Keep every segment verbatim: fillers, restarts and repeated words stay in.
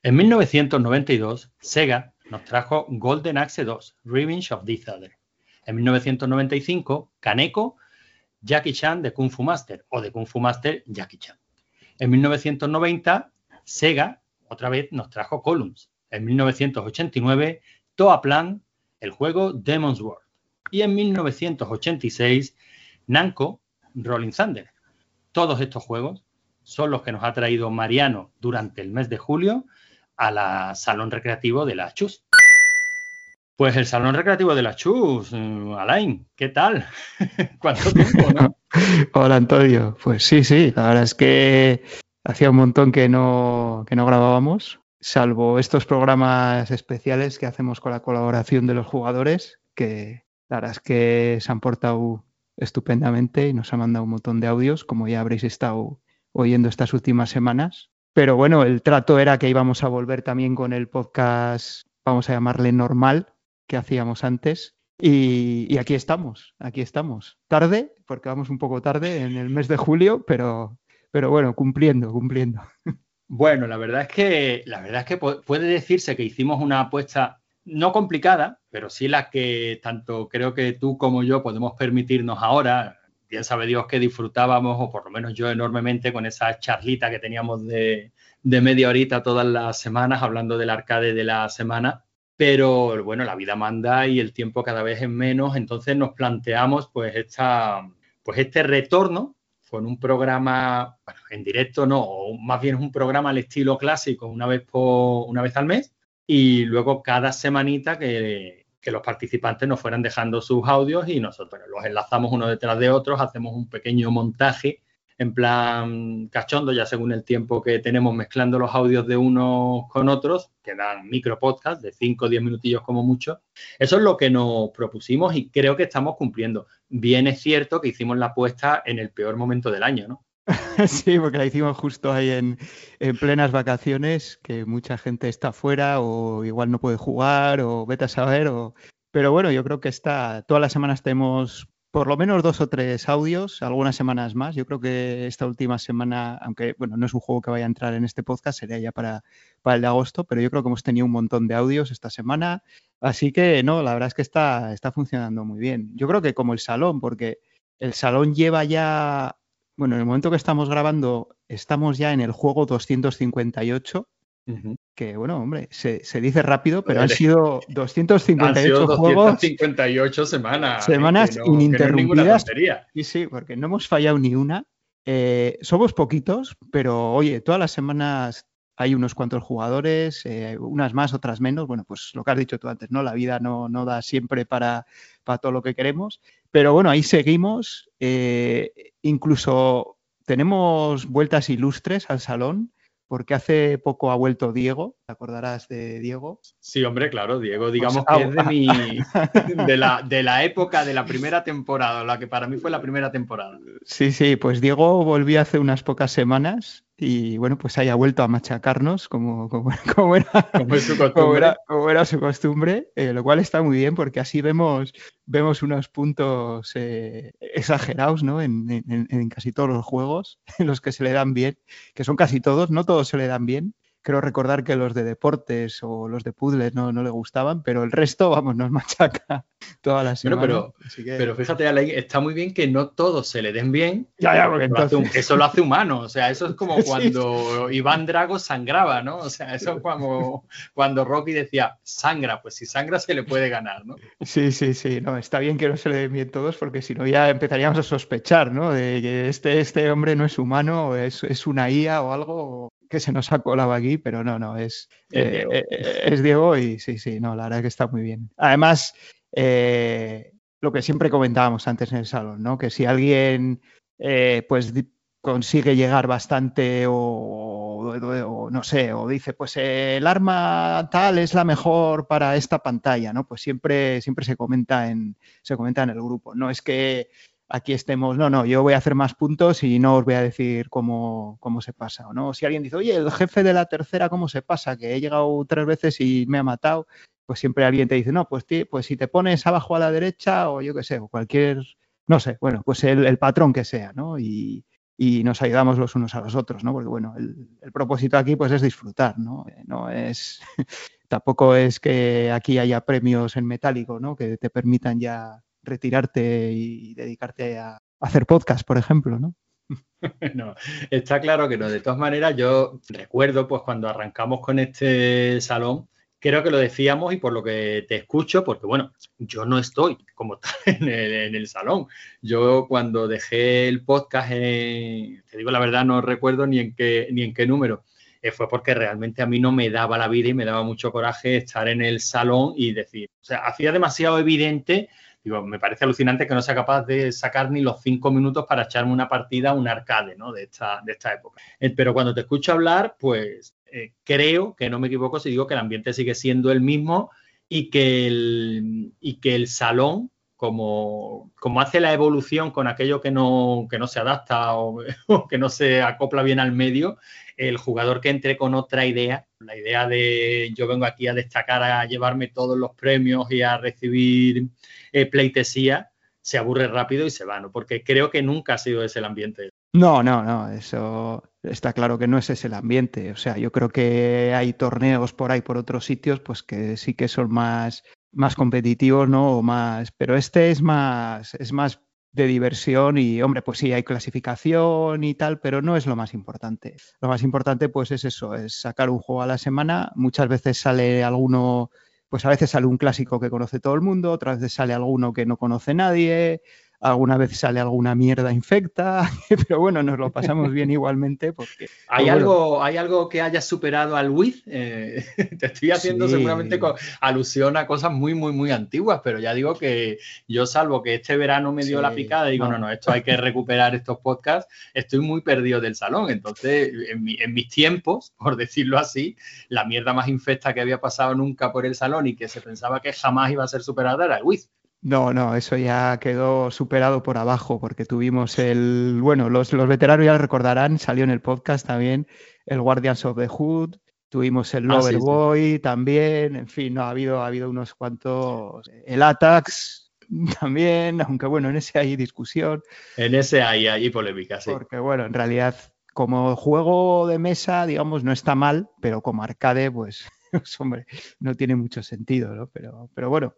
En mil novecientos noventa y dos, Sega nos trajo Golden Axe dos, Revenge of the Other. En mil novecientos noventa y cinco, Kaneko, Jackie Chan de Kung Fu Master, o de Kung Fu Master Jackie Chan. En mil novecientos noventa, Sega otra vez nos trajo Columns. En mil novecientos ochenta y nueve, Toaplan, el juego Demon's World. Y en mil novecientos ochenta y seis, Namco, Rolling Thunder. Todos estos juegos son los que nos ha traído Mariano durante el mes de julio a la Salón Recreativo de la Chus. Pues el Salón Recreativo de la Chus, Alain, ¿qué tal? ¿Cuánto tiempo, no? Hola, Antonio. Pues sí, sí, la verdad es que hacía un montón que no, que no grabábamos, salvo estos programas especiales que hacemos con la colaboración de los jugadores, que la verdad es que se han portado estupendamente y nos han mandado un montón de audios, como ya habréis estado oyendo estas últimas semanas. Pero bueno, el trato era que íbamos a volver también con el podcast, vamos a llamarle normal, que hacíamos antes. Y, y aquí estamos, aquí estamos. Tarde, porque vamos un poco tarde en el mes de julio, pero, pero bueno, cumpliendo, cumpliendo. Bueno, la verdad es que la verdad es que puede decirse que hicimos una apuesta no complicada, pero sí la que tanto creo que tú como yo podemos permitirnos ahora. Bien sabe Dios que disfrutábamos, o por lo menos yo enormemente, con esa charlita que teníamos de, de media horita todas las semanas, hablando del arcade de la semana. Pero, bueno, la vida manda y el tiempo cada vez es menos, entonces nos planteamos pues, esta, pues este retorno con un programa, bueno, en directo no, o más bien un programa al estilo clásico, una vez, por, una vez al mes, y luego cada semanita que, que los participantes nos fueran dejando sus audios y nosotros los enlazamos uno detrás de otros, hacemos un pequeño montaje en plan cachondo, ya según el tiempo que tenemos mezclando los audios de unos con otros, que dan micro podcast de cinco o diez minutillos como mucho. Eso es lo que nos propusimos y creo que estamos cumpliendo. Bien es cierto que hicimos la apuesta en el peor momento del año, ¿no? Sí, porque la hicimos justo ahí en, en plenas vacaciones, que mucha gente está fuera o igual no puede jugar o vete a saber. O... Pero bueno, yo creo que está, todas las semanas tenemos por lo menos dos o tres audios, algunas semanas más. Yo creo que esta última semana, aunque bueno, no es un juego que vaya a entrar en este podcast, sería ya para, para el de agosto, pero yo creo que hemos tenido un montón de audios esta semana. Así que no, la verdad es que está, está funcionando muy bien. Yo creo que como el salón, porque el salón lleva ya, bueno, en el momento que estamos grabando, estamos ya en el juego doscientos cincuenta y ocho. Uh-huh. Que bueno, hombre, se, se dice rápido, pero han sido doscientos cincuenta y ocho han sido juegos. doscientas cincuenta y ocho semanas. Semanas eh, que no, ininterrumpidas. Que no sí, sí, porque no hemos fallado ni una. Eh, somos poquitos, pero oye, todas las semanas hay unos cuantos jugadores, eh, unas más, otras menos. Bueno, pues lo que has dicho tú antes, ¿no? La vida no, no da siempre para, para todo lo que queremos. Pero bueno, ahí seguimos. Eh, incluso tenemos vueltas ilustres al salón. Porque hace poco ha vuelto Diego, ¿te acordarás de Diego? Sí, hombre, claro, Diego, digamos pues, que ah, es de mi de la, de la época de la primera temporada, la que para mí fue la primera temporada. Sí, sí, pues Diego volvió hace unas pocas semanas y bueno, pues haya vuelto a machacarnos como, como, como, era, como, es su costumbre. como, era, como era su costumbre, eh, lo cual está muy bien porque así vemos, vemos unos puntos eh, exagerados, ¿no? En, en, en casi todos los juegos, en los que se le dan bien, que son casi todos, no todos se le dan bien. Creo recordar que los de deportes o los de puzzles no, no le gustaban, pero el resto, vamos, nos machaca toda la semana. Bueno, pero, que... pero fíjate, Alain, está muy bien que no todos se le den bien. Ya, ya, porque entonces... lo hace, eso lo hace humano. O sea, eso es como cuando sí. Iván Drago sangraba, ¿no? O sea, eso es como cuando Rocky decía, sangra. Pues si sangra se le puede ganar, ¿no? Sí, sí, sí. No, está bien que no se le den bien todos porque si no ya empezaríamos a sospechar, ¿no? De que este, este hombre no es humano, o es, es una I A o algo que se nos ha colado aquí, pero no, no, es, es, Diego. Eh, es Diego y sí, sí, no, la verdad es que está muy bien. Además, eh, lo que siempre comentábamos antes en el salón, ¿no? Que si alguien eh, pues consigue llegar bastante o, o, o no sé, o dice, pues eh, el arma tal es la mejor para esta pantalla, ¿no? Pues siempre, siempre se comenta en, se comenta en el grupo. No es que aquí estemos, no, no, yo voy a hacer más puntos y no os voy a decir cómo, cómo se pasa, ¿no? Si alguien dice, oye, el jefe de la tercera, ¿cómo se pasa? Que he llegado tres veces y me ha matado, pues siempre alguien te dice, no, pues, tí, pues si te pones abajo a la derecha o yo qué sé, o cualquier, no sé, bueno, pues el, el patrón que sea, ¿no? Y, y nos ayudamos los unos a los otros, ¿no? Porque, bueno, el, el propósito aquí pues es disfrutar, ¿no? No es... Tampoco es que aquí haya premios en metálico, ¿no? Que te permitan ya retirarte y dedicarte a hacer podcast, por ejemplo, ¿no? No, está claro que no. De todas maneras, yo recuerdo pues cuando arrancamos con este salón, creo que lo decíamos y por lo que te escucho, porque bueno, yo no estoy como tal en el, en el salón. Yo cuando dejé el podcast, eh, te digo la verdad, no recuerdo ni en qué, ni en qué número. Eh, fue porque realmente a mí no me daba la vida y me daba mucho coraje estar en el salón y decir, o sea, hacía demasiado evidente. Digo, me parece alucinante que no sea capaz de sacar ni los cinco minutos para echarme una partida, un arcade, ¿no? De esta, de esta época. Eh, pero cuando te escucho hablar, pues eh, creo que no me equivoco si digo que el ambiente sigue siendo el mismo y que el, y que el salón, como, como hace la evolución con aquello que no, que no se adapta o, o que no se acopla bien al medio, el jugador que entre con otra idea, la idea de yo vengo aquí a destacar, a llevarme todos los premios y a recibir eh, pleitesía, se aburre rápido y se va, ¿no? Porque creo que nunca ha sido ese el ambiente. No, no, no, eso está claro que no es ese el ambiente. O sea, yo creo que hay torneos por ahí, por otros sitios, pues que sí que son más, más competitivos, ¿no? O más, pero este es más, es más de diversión y, hombre, pues sí, hay clasificación y tal, pero no es lo más importante. Lo más importante, pues es eso, es sacar un juego a la semana. Muchas veces sale alguno, pues a veces sale un clásico que conoce todo el mundo, otras veces sale alguno que no conoce nadie. Alguna vez sale alguna mierda infecta, pero bueno, nos lo pasamos bien igualmente porque... ¿Hay, pues bueno, algo, ¿Hay algo que hayas superado al Wii? Eh, te estoy haciendo seguramente sí, con alusión a cosas muy, muy, muy antiguas, pero ya digo que yo, salvo que este verano me dio la sí, picada, digo, no, no. no, esto hay que recuperar estos podcasts, estoy muy perdido del salón. Entonces, en, mi, en mis tiempos, por decirlo así, la mierda más infecta que había pasado nunca por el salón y que se pensaba que jamás iba a ser superada era el Wii. No, no, eso ya quedó superado por abajo porque tuvimos el, bueno, los, los veteranos ya lo recordarán, salió en el podcast también el Guardians of the Hood, tuvimos el Ah, sí, sí. Loverboy también, en fin, no, ha habido, ha habido unos cuantos, el Atax también, aunque bueno, en ese hay discusión. En ese hay, hay polémica, sí. Porque, bueno, en realidad, como juego de mesa, digamos, no está mal, pero como arcade, pues, pues hombre, no tiene mucho sentido, ¿no? Pero, pero bueno,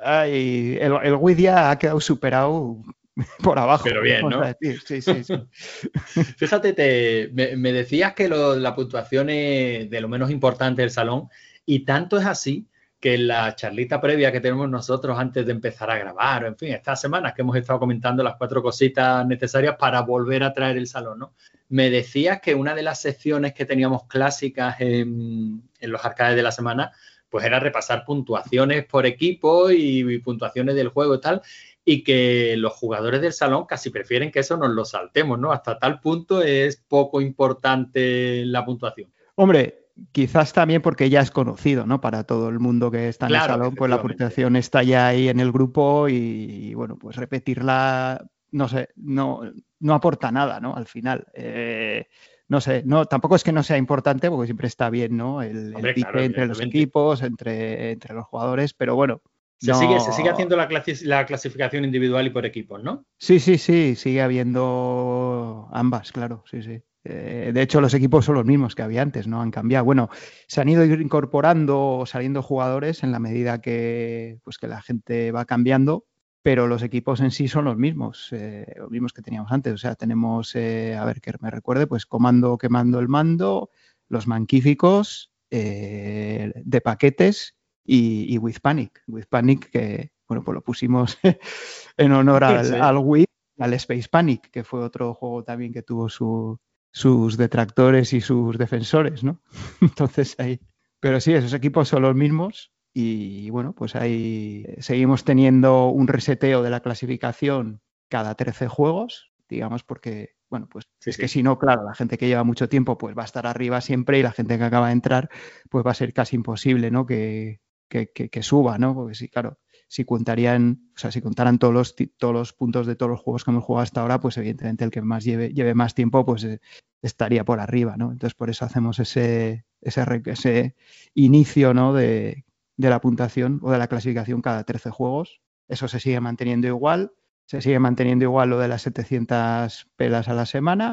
ay, el, el Wii ya ha quedado superado por abajo, Pero bien, vamos a ¿no? decir. Sí, sí, sí. Fíjate, te, me, me decías que lo, la puntuación es de lo menos importante del salón y tanto es así que en la charlita previa que tenemos nosotros antes de empezar a grabar, o en fin, estas semanas que hemos estado comentando las cuatro cositas necesarias para volver a traer el salón, ¿no? Me decías que una de las secciones que teníamos clásicas en, en los arcades de la semana, pues era repasar puntuaciones por equipo y, y puntuaciones del juego y tal, y que los jugadores del salón casi prefieren que eso nos lo saltemos, ¿no? Hasta tal punto es poco importante la puntuación. Hombre, quizás también porque ya es conocido, ¿no? Para todo el mundo que está en el Claro, salón, pues la efectivamente. puntuación está ya ahí en el grupo y, bueno, pues repetirla, no sé, no, no aporta nada, ¿no? Al final. Eh, no sé, no, tampoco es que no sea importante, porque siempre está bien, ¿no? El, el Hombre, claro, pique entre los evidentemente. equipos, entre, entre los jugadores, pero bueno, Se sigue, se sigue no. haciendo la, clasi la clasificación individual y por equipos, ¿no? Sí, sí, sí, sigue habiendo ambas, claro, sí, sí. Eh, de hecho, los equipos son los mismos que había antes, no han cambiado. Bueno, se han ido incorporando o saliendo jugadores en la medida que, pues, que la gente va cambiando, pero los equipos en sí son los mismos, eh, los mismos que teníamos antes. O sea, tenemos, eh, a ver que me recuerde, pues Comando Quemando el Mando, los Manquíficos, eh, de paquetes y, y With Panic. With Panic, que, bueno, pues lo pusimos en honor al, Sí. al Wii, al Space Panic, que fue otro juego también que tuvo su, sus detractores y sus defensores, ¿no? Entonces ahí. Pero sí, esos equipos son los mismos y bueno, pues ahí seguimos teniendo un reseteo de la clasificación cada trece juegos, digamos, porque, bueno, pues Sí, es que sí. si no, claro, la gente que lleva mucho tiempo pues va a estar arriba siempre y la gente que acaba de entrar pues va a ser casi imposible, ¿no? Que, que, que, que suba, ¿no? Porque sí, claro, si contarían, o sea, si contaran todos los, todos los puntos de todos los juegos que hemos jugado hasta ahora, pues evidentemente el que más lleve, lleve más tiempo, pues eh, estaría por arriba, ¿no? Entonces por eso hacemos ese, ese, ese inicio, ¿no? de, de la puntuación o de la clasificación cada trece juegos. Eso se sigue manteniendo igual. Se sigue manteniendo igual lo de las setecientas pelas a la semana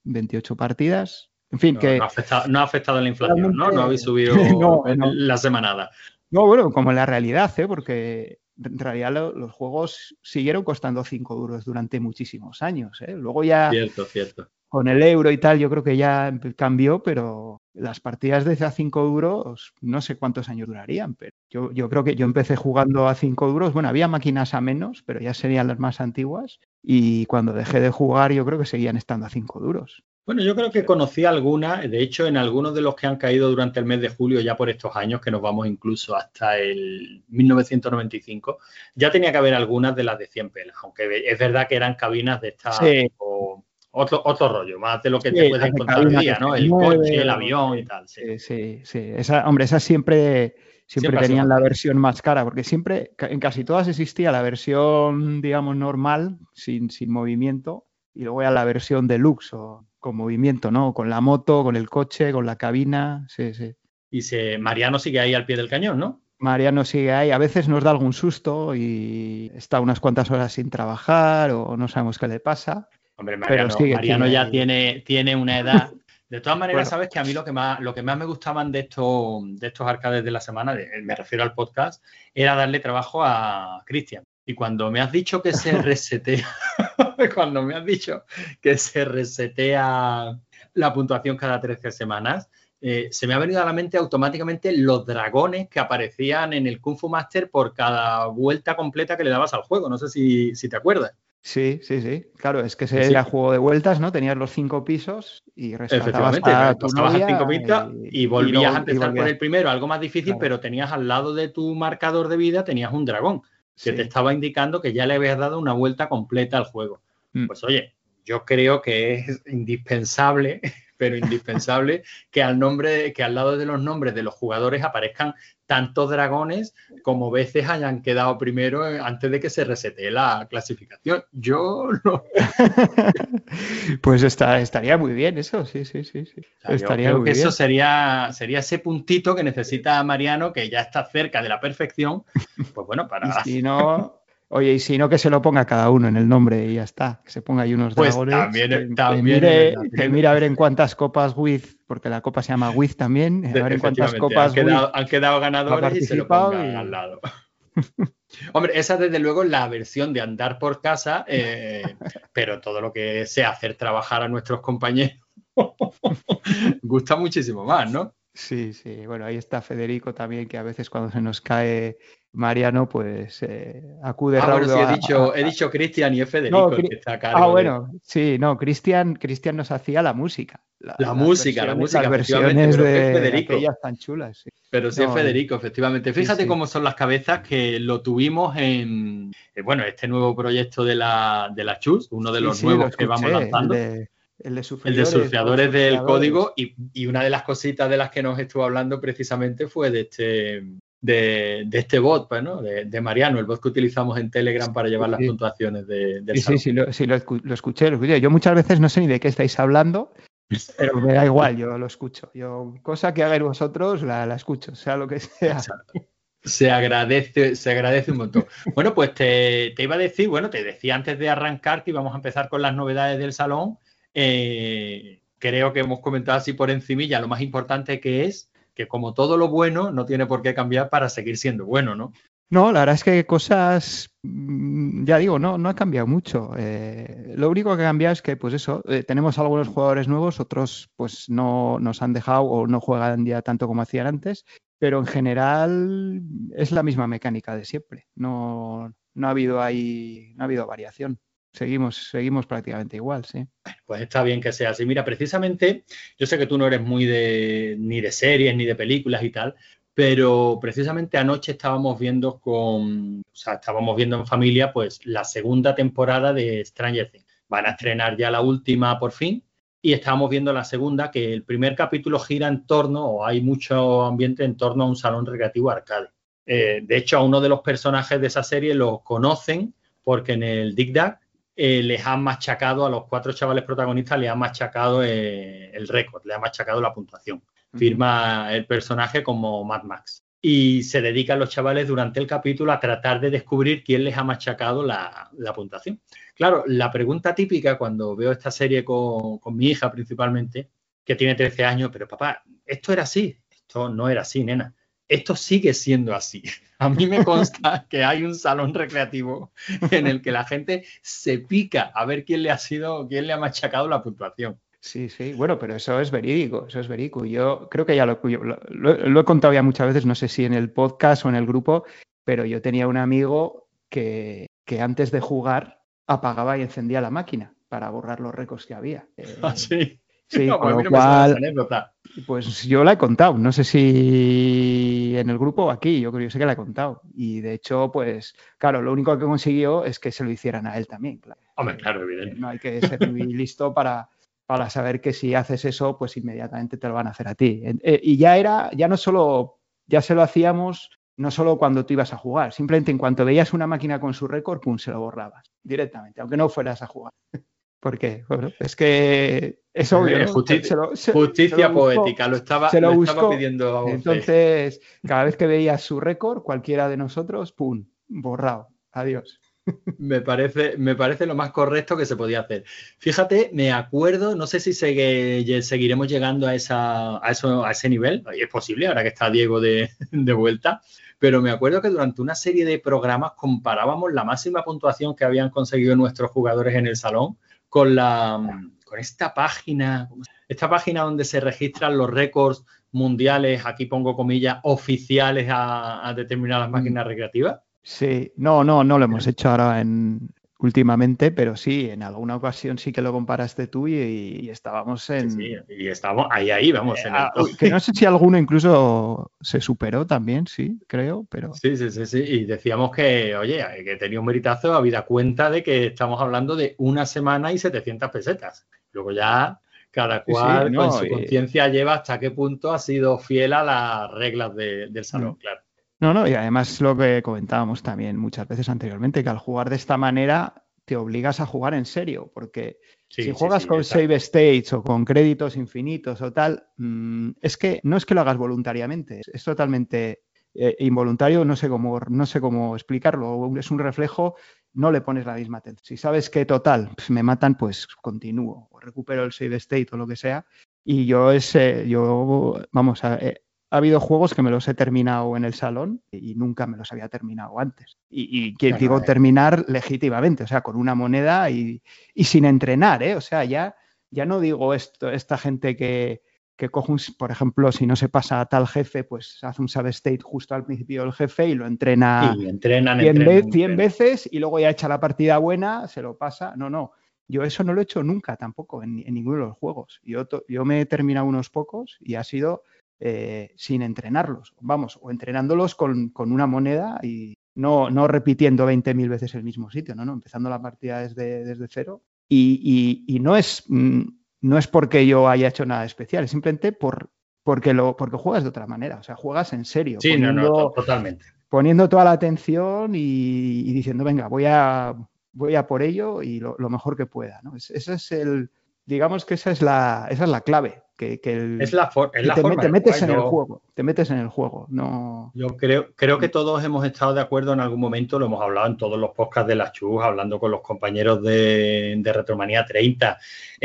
veintiocho partidas. En fin, no, que... No ha afectado, no ha afectado la inflación, ¿no? No habéis subido no, no. la semanada. No, bueno, como en la realidad, ¿eh? Porque en realidad lo, los juegos siguieron costando cinco duros durante muchísimos años, ¿eh? Luego ya... Cierto, cierto. Con el euro y tal, yo creo que ya cambió, pero las partidas de a cinco duros no sé cuántos años durarían. Pero yo, yo creo que yo empecé jugando a cinco duros. Bueno, había máquinas a menos, pero ya serían las más antiguas. Y cuando dejé de jugar, yo creo que seguían estando a cinco duros. Bueno, yo creo que conocí algunas. De hecho, en algunos de los que han caído durante el mes de julio, ya por estos años, que nos vamos incluso hasta el mil novecientos noventa y cinco, ya tenía que haber algunas de las de cien pelas. Aunque es verdad que eran cabinas de estas... Sí. O, Otro, otro rollo, más de lo que sí, te puedes encontrar hoy día, ¿no? El coche, el avión y tal. Sí, sí, sí. Esa, hombre, esas siempre, siempre, siempre tenían la versión más cara, porque siempre, en casi todas existía la versión, digamos, normal, sin, sin movimiento, y luego ya la versión deluxe o con movimiento, ¿no? Con la moto, con el coche, con la cabina, sí, sí. Y se, Mariano sigue ahí al pie del cañón, ¿no? Mariano sigue ahí, a veces nos da algún susto y está unas cuantas horas sin trabajar o no sabemos qué le pasa. Hombre, Mariano, Pero sigue, Mariano sigue ya ahí. Tiene, tiene una edad. De todas maneras, Bueno. sabes que a mí lo que más, lo que más me gustaban de estos, de estos arcades de la semana, de, me refiero al podcast, era darle trabajo a Cristian. Y cuando me has dicho que se resetea, cuando me has dicho que se resetea la puntuación cada trece semanas, eh, se me ha venido a la mente automáticamente los dragones que aparecían en el Kung Fu Master por cada vuelta completa que le dabas al juego. No sé si, si te acuerdas. Sí, sí, sí. Claro, es que ese sí. era juego de vueltas, ¿no? Tenías los cinco pisos y rescatabas a tu novia cinco pistas y, y volvías y luego, a empezar por el primero, algo más difícil, claro. Pero tenías al lado de tu marcador de vida, tenías un dragón que sí. Te estaba indicando que ya le habías dado una vuelta completa al juego. Mm. Pues oye, yo creo que es indispensable, pero indispensable, que al nombre, que al lado de los nombres de los jugadores aparezcan tantos dragones como veces hayan quedado primero antes de que se resetee la clasificación. Yo no. Pues está, estaría muy bien eso, sí, sí, sí. sí. O sea, estaría yo creo muy que bien. Eso sería, sería ese puntito que necesita Mariano, que ya está cerca de la perfección, pues bueno, para... Y si no... Oye, y si no, que se lo ponga cada uno en el nombre y ya está. Que se ponga ahí unos pues dragones. También, que, también que, mire, verdad, que mire a ver en cuántas copas Wiz, porque la copa se llama Wiz también, a ver en cuántas copas han quedado, han quedado ganadores y se lo pongan y... al lado. Hombre, esa desde luego es la versión de andar por casa, eh, pero todo lo que sea hacer trabajar a nuestros compañeros gusta muchísimo más, ¿no? Sí, sí. Bueno, ahí está Federico también, que a veces cuando se nos cae Mariano, pues eh, acude ah, raudo bueno, sí, he a, dicho, a, a... he dicho Cristian y es Federico no, el que está a cargo. Ah, bueno, de... sí, no, Cristian Cristian nos hacía la música. La, la música, la música, las efectivamente, versiones pero de es Federico. Aquellas tan chulas. Sí. Pero sí no, es Federico, efectivamente. Fíjate sí, sí. cómo son las cabezas que lo tuvimos en, eh, bueno, este nuevo proyecto de la, de la Chus, uno de los sí, nuevos escuché, que vamos lanzando. El de, el de surfeadores, el de surfeadores del código y, y una de las cositas de las que nos estuvo hablando precisamente fue de este, de, de este bot, pues, ¿no? de, de Mariano, el bot que utilizamos en Telegram para llevar sí, las puntuaciones de, del sí, salón. Sí, sí, lo, sí lo, lo escuché, lo escuché. Yo muchas veces no sé ni de qué estáis hablando, pero me da igual, yo lo escucho. Yo, cosa que hagáis vosotros, la, la escucho, sea lo que sea. Exacto. Se agradece, se agradece un montón. Bueno, pues te, te iba a decir, bueno, te decía antes de arrancar que íbamos a empezar con las novedades del salón. Eh, creo que hemos comentado así por encimilla lo más importante que es que como todo lo bueno no tiene por qué cambiar para seguir siendo bueno, ¿no? No, la verdad es que cosas, ya digo, no, no ha cambiado mucho. Eh, lo único que ha cambiado es que, pues eso, eh, tenemos algunos jugadores nuevos, otros pues no nos han dejado o no juegan ya tanto como hacían antes, pero en general es la misma mecánica de siempre. No, no ha habido ahí, no ha habido variación. Seguimos, seguimos prácticamente igual, sí. Pues está bien que sea así. Mira, precisamente, yo sé que tú no eres muy de ni de series ni de películas y tal, pero precisamente anoche estábamos viendo con, o sea, estábamos viendo en familia, pues la segunda temporada de Stranger Things. Van a estrenar ya la última por fin y estábamos viendo la segunda, que el primer capítulo gira en torno, o hay mucho ambiente en torno a un salón recreativo arcade. Eh, de hecho, a uno de los personajes de esa serie lo conocen porque en el Dig Dag Eh, les han machacado a los cuatro chavales protagonistas, les han machacado eh, el récord, les han machacado la puntuación. Uh-huh. Firma el personaje como Mad Max. Y se dedican los chavales durante el capítulo a tratar de descubrir quién les ha machacado la, la puntuación. Claro, la pregunta típica cuando veo esta serie con, con mi hija principalmente, que tiene trece años, pero papá, esto era así. Esto no era así, nena. Esto sigue siendo así. A mí me consta que hay un salón recreativo en el que la gente se pica a ver quién le ha sido, quién le ha machacado la puntuación. Sí, sí, bueno, pero eso es verídico, eso es verídico. Yo creo que ya lo, yo lo, lo, lo he contado ya muchas veces, no sé si en el podcast o en el grupo, pero yo tenía un amigo que, que antes de jugar apagaba y encendía la máquina para borrar los récords que había. Eh, ¿Ah, sí? sí, No, con pues a mí lo no me suena esa cual, anécdota. pues yo la he contado, no sé si en el grupo o aquí, yo creo yo sé que la he contado. Y de hecho, pues claro, lo único que consiguió es que se lo hicieran a él también, claro. Hombre, Eh, claro, evidente. no hay que ser muy listo para... para saber que si haces eso, pues inmediatamente te lo van a hacer a ti. Eh, y ya era, ya no solo, ya se lo hacíamos, no solo cuando tú ibas a jugar, simplemente en cuanto veías una máquina con su récord, pum, se lo borrabas directamente, aunque no fueras a jugar. Porque, bueno, es que es obvio, Eh, ¿no? Se, justicia se lo, se, se justicia lo buscó, poética, lo estaba, se lo lo estaba buscó. pidiendo a usted. Entonces, cada vez que veías su récord, cualquiera de nosotros, pum, borrado. Adiós. Me parece, me parece lo más correcto que se podía hacer. Fíjate, me acuerdo, no sé si segue, seguiremos llegando a, esa, a, eso, a ese nivel, es posible ahora que está Diego de, de vuelta, pero me acuerdo que durante una serie de programas comparábamos la máxima puntuación que habían conseguido nuestros jugadores en el salón con, la, con esta página, esta página donde se registran los récords mundiales, aquí pongo comillas, oficiales a, a determinadas máquinas recreativas. Sí, no, no, no lo hemos hecho ahora en últimamente, pero sí, en alguna ocasión sí que lo comparaste tú y, y estábamos en... Sí, sí, y estamos ahí, ahí, vamos, eh, en el top. Que no sé si alguno incluso se superó también, sí, creo, pero... Sí, sí, sí, sí, y decíamos que, oye, que tenía un meritazo, habida cuenta de que estamos hablando de una semana y setecientas pesetas. Luego ya cada Sí, sí, cual con no, su y... conciencia lleva hasta qué punto ha sido fiel a las reglas de, del salón, claro. No, no, y además lo que comentábamos también muchas veces anteriormente, que al jugar de esta manera te obligas a jugar en serio, porque sí, si sí, juegas sí, con exacto. save states o con créditos infinitos o tal, mmm, es que no es que lo hagas voluntariamente, es totalmente eh, involuntario, no sé cómo, no sé cómo explicarlo, es un reflejo, no le pones la misma atención. Si sabes que total, pues me matan, pues continúo, o recupero el save state o lo que sea, y yo ese, yo, vamos, a, eh, ha habido juegos que me los he terminado en el salón y nunca me los había terminado antes. Y, y que No, digo no, eh. terminar legítimamente, o sea, con una moneda y, y sin entrenar, ¿eh? O sea, ya, ya no digo esto, esta gente que, que coge, un, por ejemplo, si no se pasa a tal jefe, pues hace un save state justo al principio del jefe y lo entrena Sí, entrenan, cien, entrenan, ve cien entrenan. veces y luego ya echa la partida buena, se lo pasa. No, no. Yo eso no lo he hecho nunca tampoco en, en ninguno de los juegos. Yo, yo me he terminado unos pocos y ha sido eh, sin entrenarlos. Vamos, o entrenándolos con, con una moneda y no, no repitiendo veinte mil veces el mismo sitio, no, no, empezando la partida desde, desde cero. Y, y, y no, es, no es porque yo haya hecho nada especial, es simplemente por, porque, lo, porque juegas de otra manera. O sea, juegas en serio, Sí, poniendo, no, no, totalmente. Poniendo toda la atención y, y diciendo, venga, voy a, voy a por ello y lo, lo mejor que pueda, ¿no? Es, ese es el, digamos que esa es la, esa es la clave, que, que, el, es la, for es que la te, forma te de metes jugar. en Yo... el juego, te metes en el juego, no... Yo creo, creo que todos hemos estado de acuerdo en algún momento, lo hemos hablado en todos los podcasts de las Chus, hablando con los compañeros de, de Retromanía treinta,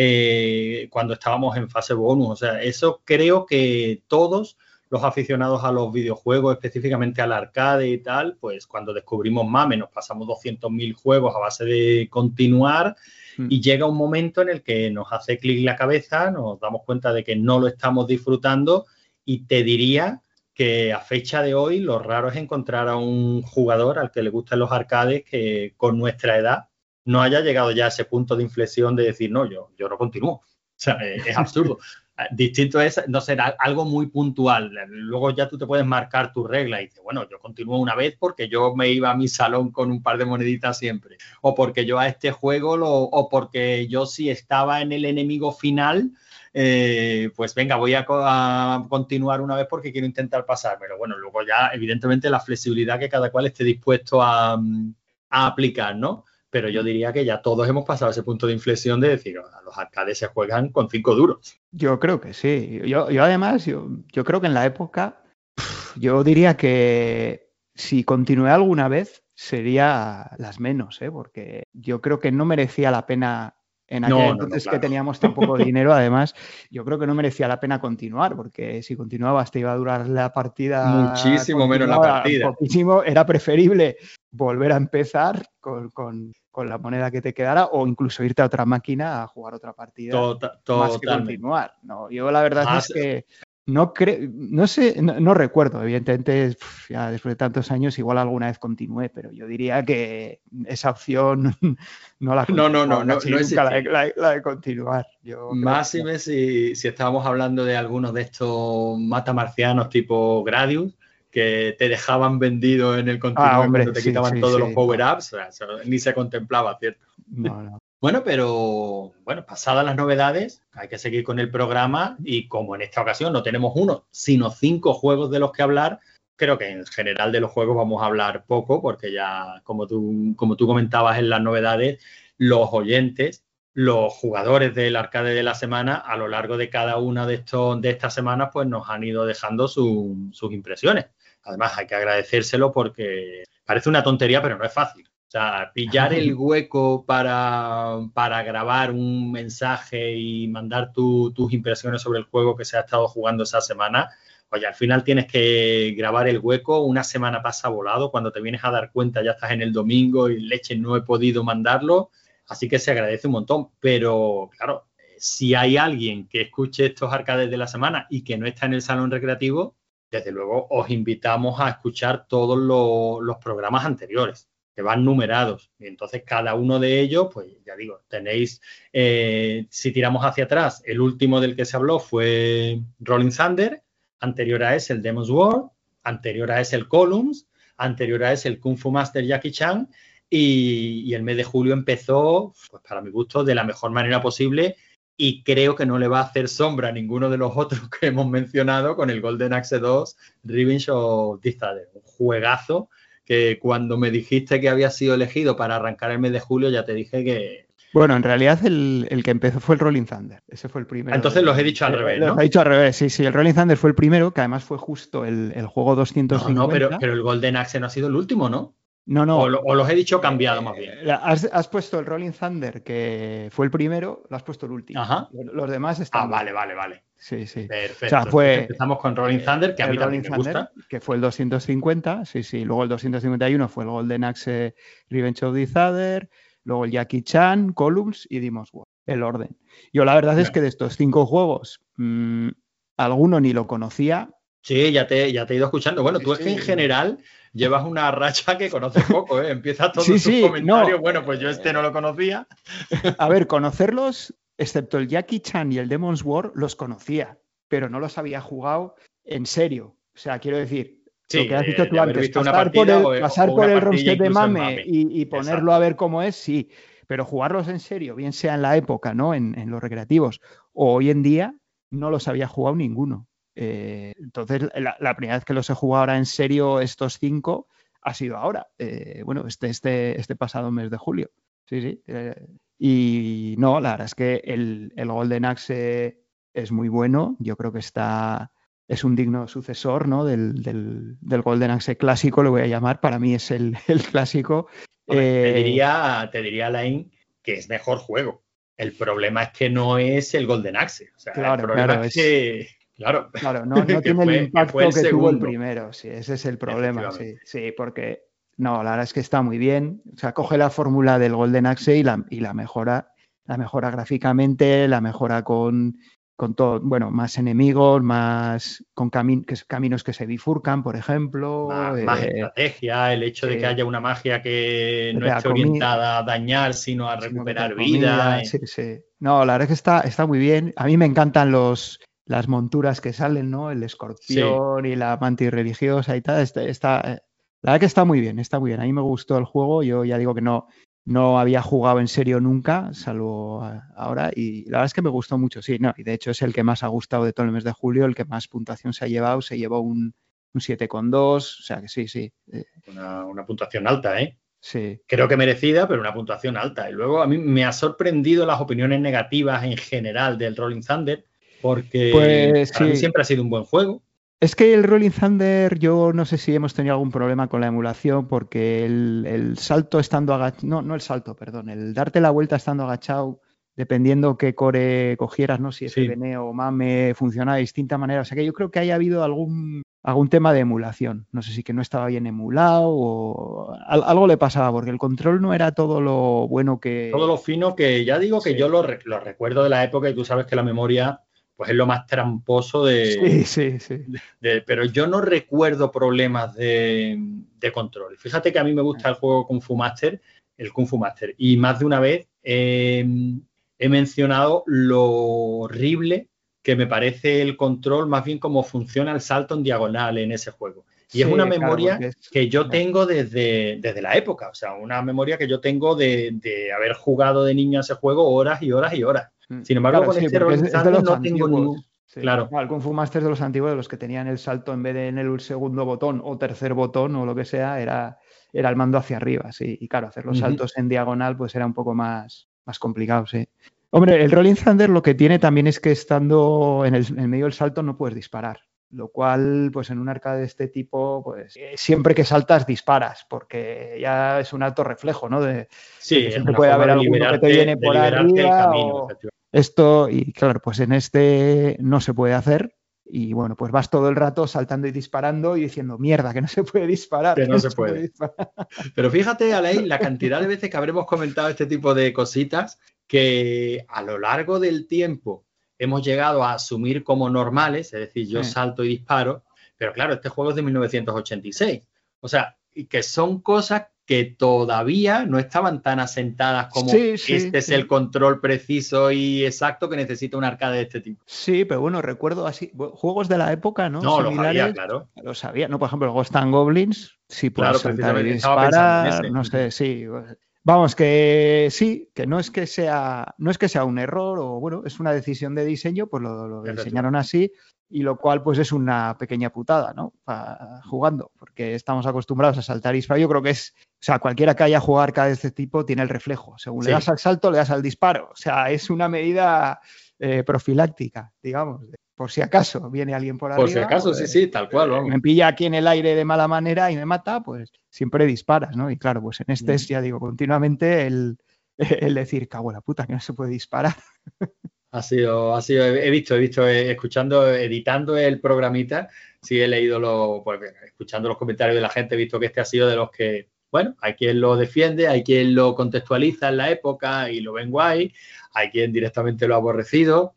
eh, cuando estábamos en fase bonus. O sea, eso creo que todos los aficionados a los videojuegos, específicamente al arcade y tal, pues cuando descubrimos MAME nos pasamos doscientos mil juegos a base de continuar mm. y llega un momento en el que nos hace clic la cabeza, nos damos cuenta de que no lo estamos disfrutando y te diría que a fecha de hoy lo raro es encontrar a un jugador al que le gusten los arcades que con nuestra edad no haya llegado ya a ese punto de inflexión de decir, no, yo, yo no continúo. O sea, es, es absurdo. Distinto es, no sé, algo muy puntual. Luego ya tú te puedes marcar tu regla y dices, bueno, yo continúo una vez porque yo me iba a mi salón con un par de moneditas siempre. O porque yo a este juego, lo, o porque yo si estaba en el enemigo final, eh, pues venga, voy a, a continuar una vez porque quiero intentar pasar. Pero bueno, luego ya, evidentemente, la flexibilidad que cada cual esté dispuesto a, a aplicar, ¿no? Pero yo diría que ya todos hemos pasado ese punto de inflexión de decir, a los arcades se juegan con cinco duros. Yo creo que sí. Yo, yo además, yo, yo creo que en la época, yo diría que si continué alguna vez, sería las menos, ¿eh? Porque yo creo que no merecía la pena. En aquel No, no, entonces no, claro. que teníamos tan poco dinero, además, yo creo que no merecía la pena continuar, porque si continuabas te iba a durar la partida. Muchísimo menos la partida. Poquísimo, era preferible volver a empezar con, con, con la moneda que te quedara o incluso irte a otra máquina a jugar otra partida. Tota, más que continuar. No, yo la verdad Más, es que no creo, no sé, no, no recuerdo, evidentemente, ya después de tantos años, igual alguna vez continué, pero yo diría que esa opción no la no, no, no, no, casi no nunca la de, la, la de continuar. Yo Más creo que y me si, si estábamos hablando de algunos de estos matamarcianos tipo Gradius, que te dejaban vendido en el continúe ah, hombre, cuando te sí, quitaban sí, todos sí, los power-ups, no. o sea, ni se contemplaba, ¿cierto? No, no. Bueno, pero bueno, pasadas las novedades, hay que seguir con el programa y como en esta ocasión no tenemos uno, sino cinco juegos de los que hablar, creo que en general de los juegos vamos a hablar poco porque ya, como tú, como tú comentabas en las novedades, los oyentes, los jugadores del arcade de la semana, a lo largo de cada una de, estos, de estas semanas, pues nos han ido dejando su, sus impresiones. Además, hay que agradecérselo porque parece una tontería, pero no es fácil. O sea, pillar el hueco para, para grabar un mensaje y mandar tu, tus impresiones sobre el juego que se ha estado jugando esa semana, oye, al final tienes que grabar el hueco, una semana pasa volado, cuando te vienes a dar cuenta ya estás en el domingo y leche, no he podido mandarlo, así que se agradece un montón, pero claro, si hay alguien que escuche estos arcades de la semana y que no está en el salón recreativo, desde luego os invitamos a escuchar todos los, los programas anteriores, que van numerados. Y entonces cada uno de ellos, pues ya digo, tenéis, eh, si tiramos hacia atrás, el último del que se habló fue Rolling Thunder, anterior a ese el Demon's World, anterior a ese el Columns, anterior a ese el Kung Fu Master Jackie Chan y, y el mes de julio empezó, pues para mi gusto, de la mejor manera posible y creo que no le va a hacer sombra a ninguno de los otros que hemos mencionado con el Golden Axe dos Revenge of the Thunder, un juegazo que cuando me dijiste que había sido elegido para arrancar el mes de julio, ya te dije que... Bueno, en realidad el, el que empezó fue el Rolling Thunder. Ese fue el primero. Entonces de, los he dicho al eh, revés, los ¿no? he dicho al revés, sí, sí. El Rolling Thunder fue el primero, que además fue justo el, el juego doscientos cincuenta. No, no, pero, pero el Golden Axe no ha sido el último, ¿no? No, no. O, lo, o los he dicho cambiado eh, más bien. Has, has puesto el Rolling Thunder, que fue el primero, lo has puesto el último. Ajá. Los, los demás están... Ah, vale, vale, vale. Sí, sí. Perfecto. O sea, fue, empezamos con Rolling Thunder, que a mí también me Thunder, gusta. Que fue el doscientos cincuenta, sí, sí. Luego el doscientos cincuenta y uno fue el Golden Axe Revenge of the Thunder, luego el Jackie Chan, Columns y Demon's World. El orden. Yo la verdad bueno. es que de estos cinco juegos, mmm, alguno ni lo conocía. Sí, ya te, ya te he ido escuchando. Bueno, tú sí, es que en general llevas una racha que conoces poco, ¿eh? Empiezas todos sí, tus sí, comentarios. No, bueno, pues yo este no lo conocía. A ver, conocerlos, excepto el Jackie Chan y el Demon's World, los conocía, pero no los había jugado en serio. O sea, quiero decir, sí, lo que has dicho eh, tú antes, pasar por el, o, pasar o por el ROMset de mame, mame. Y, y ponerlo Exacto. a ver cómo es, sí. Pero jugarlos en serio, bien sea en la época, ¿no? En, en los recreativos, o hoy en día, no los había jugado ninguno. Eh, entonces, la, la primera vez que los he jugado ahora en serio, estos cinco, ha sido ahora. Eh, bueno, este, este, este pasado mes de julio. Sí, sí. Eh, y no, la verdad es que el, el Golden Axe es muy bueno. Yo creo que está... es un digno sucesor, ¿no? del, del, del Golden Axe clásico, lo voy a llamar. Para mí es el, el clásico. Hombre, eh, te diría, te diría, Lain, que es mejor juego. El problema es que no es el Golden Axe. O sea, claro, el problema claro, es que... Claro, claro no, no que tiene fue, el impacto que, que tuvo el primero. Sí, ese es el problema. Sí, sí, porque no, la verdad es que está muy bien. O sea, coge la fórmula del Golden Axe y la, y la mejora. La mejora gráficamente, la mejora con, con todo, bueno, más enemigos, más con cami que, caminos que se bifurcan, por ejemplo. Más, eh, más estrategia, el hecho sí, de que haya una magia que no esté comida, orientada a dañar, sino a recuperar sino vida. Comida, sí, sí. No, la verdad es que está, está muy bien. A mí me encantan los, las monturas que salen, ¿no? El escorpión sí. y la mantis religiosa y tal. Está, está, la verdad que está muy bien, está muy bien. A mí me gustó el juego. Yo ya digo que no, no había jugado en serio nunca, salvo ahora. Y la verdad es que me gustó mucho, sí. No, y de hecho es el que más ha gustado de todo el mes de julio, el que más puntuación se ha llevado. Se llevó un, un siete coma dos. O sea que sí, sí. Una, una puntuación alta, ¿eh? Sí. Creo que merecida, pero una puntuación alta. Y luego a mí me ha sorprendido las opiniones negativas en general del Rolling Thunder, porque pues, para sí. mí siempre ha sido un buen juego. Es que el Rolling Thunder, yo no sé si hemos tenido algún problema con la emulación, porque el, el salto estando agachado, no, no el salto, perdón, el darte la vuelta estando agachado, dependiendo qué core cogieras, ¿no? Si F B Sí. N o MAME funcionaba de distinta manera. O sea que yo creo que haya habido algún, algún tema de emulación. No sé si que no estaba bien emulado o al- algo le pasaba, porque el control no era todo lo bueno Todo que... lo fino que ya digo que Sí, yo lo, re- lo recuerdo de la época y tú sabes que la memoria pues es lo más tramposo de, sí, sí, sí. de- pero yo no recuerdo problemas de, de control. Fíjate que a mí me gusta el juego Kung Fu Master, el Kung Fu Master, y más de una vez eh, he mencionado lo horrible que me parece el control, más bien cómo funciona el salto en diagonal en ese juego. Y es una Sí, claro, memoria porque es... que yo ya. tengo desde, desde la época, o sea, una memoria que yo tengo de, de haber jugado de niño a ese juego horas y horas y horas. Mm. Sin embargo, Claro, con sí, este porque es, Rolling es de Thunder los no tengo ningún... antiguos. Sí. Claro, No, el Kung Fu Master es de los antiguos, de los que tenían el salto en vez de en el segundo botón o tercer botón o lo que sea, era, era el mando hacia arriba, sí. Y claro, hacer los uh -huh. saltos en diagonal pues era un poco más, más complicado, sí. Hombre, el Rolling Thunder lo que tiene también es que estando en el en medio del salto no puedes disparar. Lo cual, pues en un arcade de este tipo, pues eh, siempre que saltas disparas, porque ya es un alto reflejo, ¿no? De, de Sí, que es siempre una puede forma haber de alguno que te liberarte, viene de por liberarte el arriba camino, o efectivamente. esto, y claro, pues en este no se puede hacer. Y bueno, pues vas todo el rato saltando y disparando y diciendo, mierda, que no se puede disparar, Que que no no se se puede puede. disparar. Pero fíjate, Aleix, la cantidad de veces que habremos comentado este tipo de cositas que a lo largo del tiempo hemos llegado a asumir como normales, es decir, yo Sí. salto y disparo, pero claro, este juego es de mil novecientos ochenta y seis. O sea, y que son cosas que todavía no estaban tan asentadas como Sí, sí, este es el sí. control preciso y exacto que necesita un arcade de este tipo. Sí, pero bueno, recuerdo así, bu- juegos de la época, ¿no? No, lo sabía, Similares, claro. lo sabía, ¿no? Por ejemplo, el Ghost and Goblins, sí puedes Claro, saltar y precisamente estaba pensando en disparar, ese. no sé, sí. Vamos, que sí, que no es que sea, no es que sea un error o bueno, es una decisión de diseño, pues lo, lo diseñaron Efectivamente. así y lo cual pues es una pequeña putada, ¿no? Pa- jugando, porque estamos acostumbrados a saltar y disparar. Yo creo que es, o sea, cualquiera que haya jugado arcade de este tipo tiene el reflejo. Según le das Sí, al salto, le das al disparo. O sea, es una medida eh, profiláctica, digamos. Por si acaso viene alguien por por si arriba, acaso, pues, sí, sí, tal cual, eh, vamos. me pilla aquí en el aire de mala manera y me mata, pues siempre disparas, ¿no? Y claro, pues en este es, Mm. ya digo, continuamente el, el decir, cago en la puta, que no se puede disparar. Ha sido, ha sido, he visto, he visto, eh, escuchando, editando el programita, sí he leído los, pues, escuchando los comentarios de la gente, he visto que este ha sido de los que, bueno, hay quien lo defiende, hay quien lo contextualiza en la época y lo ven guay, hay quien directamente lo ha aborrecido,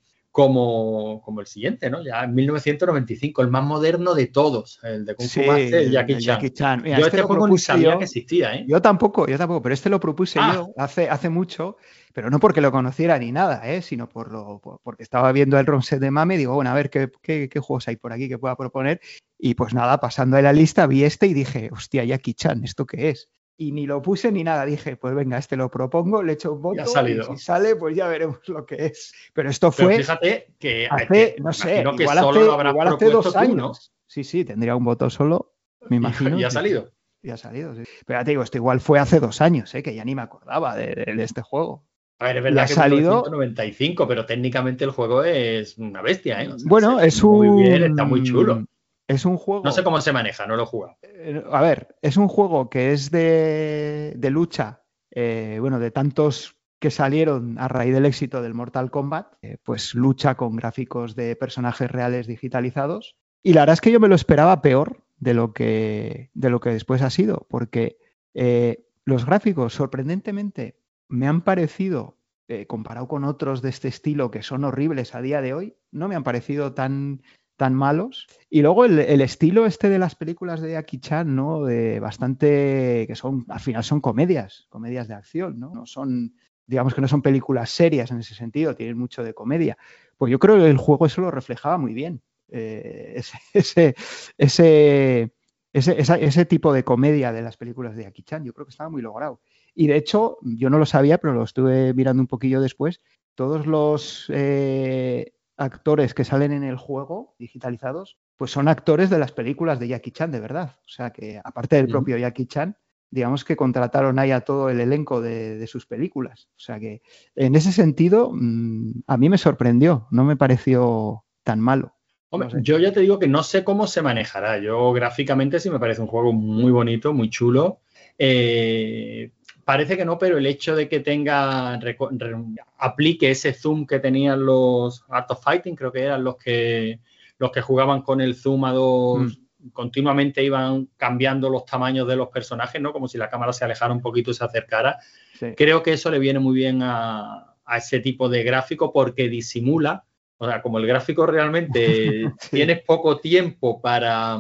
como, como el siguiente, ¿no? Ya en mil novecientos noventa y cinco, el más moderno de todos, el de Kung Sí, Fu Master, el el, Jackie el Chan. Jackie Chan. Mira, Yo este este lo juego ni propuse sabía que yo. existía, ¿eh? Yo tampoco, yo tampoco, pero este lo propuse Ah, yo hace, hace mucho, pero no porque lo conociera ni nada, ¿eh? Sino por lo, por- porque estaba viendo el ROM set de Mame y digo, bueno, a ver qué, qué, qué juegos hay por aquí que pueda proponer. Y pues nada, pasando de la lista, vi este y dije, hostia, Jackie Chan, ¿esto qué es? Y ni lo puse ni nada, dije, pues venga, este lo propongo, le echo un ya ha voto y si salido. sale, pues ya veremos lo que es. Pero esto Pero fue fíjate que, hace, que no me sé, imagino que igual solo lo hace, habrás igual hace dos propuesto tú, ¿no? años. Sí, sí, tendría un voto solo, me Y, y imagino, ha sí, sí. salido. Y ha salido, sí. Pero ya te digo, esto igual fue hace dos años, ¿eh? Que ya ni me acordaba de, de- de este juego. A ver, es Y ha verdad que es salido, mil novecientos noventa y cinco, pero técnicamente el juego es una bestia, ¿eh? O sea, se bueno, ve es muy bien, está muy chulo. un, es un No sé juego, cómo se maneja, no lo he jugado. eh, a ver, es un juego que es de, de lucha, eh, bueno, de tantos que salieron a raíz del éxito del Mortal Kombat, eh, pues lucha con gráficos de personajes reales digitalizados. Y la verdad es que yo me lo esperaba peor de lo que, de lo que después ha sido, porque eh, los gráficos, sorprendentemente, me han parecido, eh, comparado con otros de este estilo que son horribles a día de hoy, no me han parecido tan, tan malos. Y luego el, el estilo este de las películas de Jackie Chan, ¿no? De bastante, que son, al final son comedias, comedias de acción, ¿no? No son, digamos que no son películas serias en ese sentido, tienen mucho de comedia. Pues yo creo que el juego eso lo reflejaba muy bien. Eh, ese, ese, ese, ese, esa- ese tipo de comedia de las películas de Jackie Chan, yo creo que estaba muy logrado. Y de hecho, yo no lo sabía, pero lo estuve mirando un poquillo después. Todos los eh, actores que salen en el juego digitalizados, pues son actores de las películas de Jackie Chan, de verdad. O sea que, aparte del Ujú. propio Jackie Chan, digamos que contrataron ahí a todo el elenco de, de sus películas. O sea que, en ese sentido, mmm, a mí me sorprendió, no me pareció tan malo. Hombre, no sé. yo ya te digo que no sé cómo se manejará. Yo gráficamente sí me parece un juego muy bonito, muy chulo. Eh, parece que no, pero el hecho de que tenga reco- re- aplique ese zoom que tenían los Art of Fighting, creo que eran los que los que jugaban con el zoom a dos, mm. continuamente iban cambiando los tamaños de los personajes, ¿no? Como si la cámara se alejara un poquito y se acercara. Sí. Creo que eso le viene muy bien a, a ese tipo de gráfico porque disimula. O sea, como el gráfico realmente sí. tienes poco tiempo para,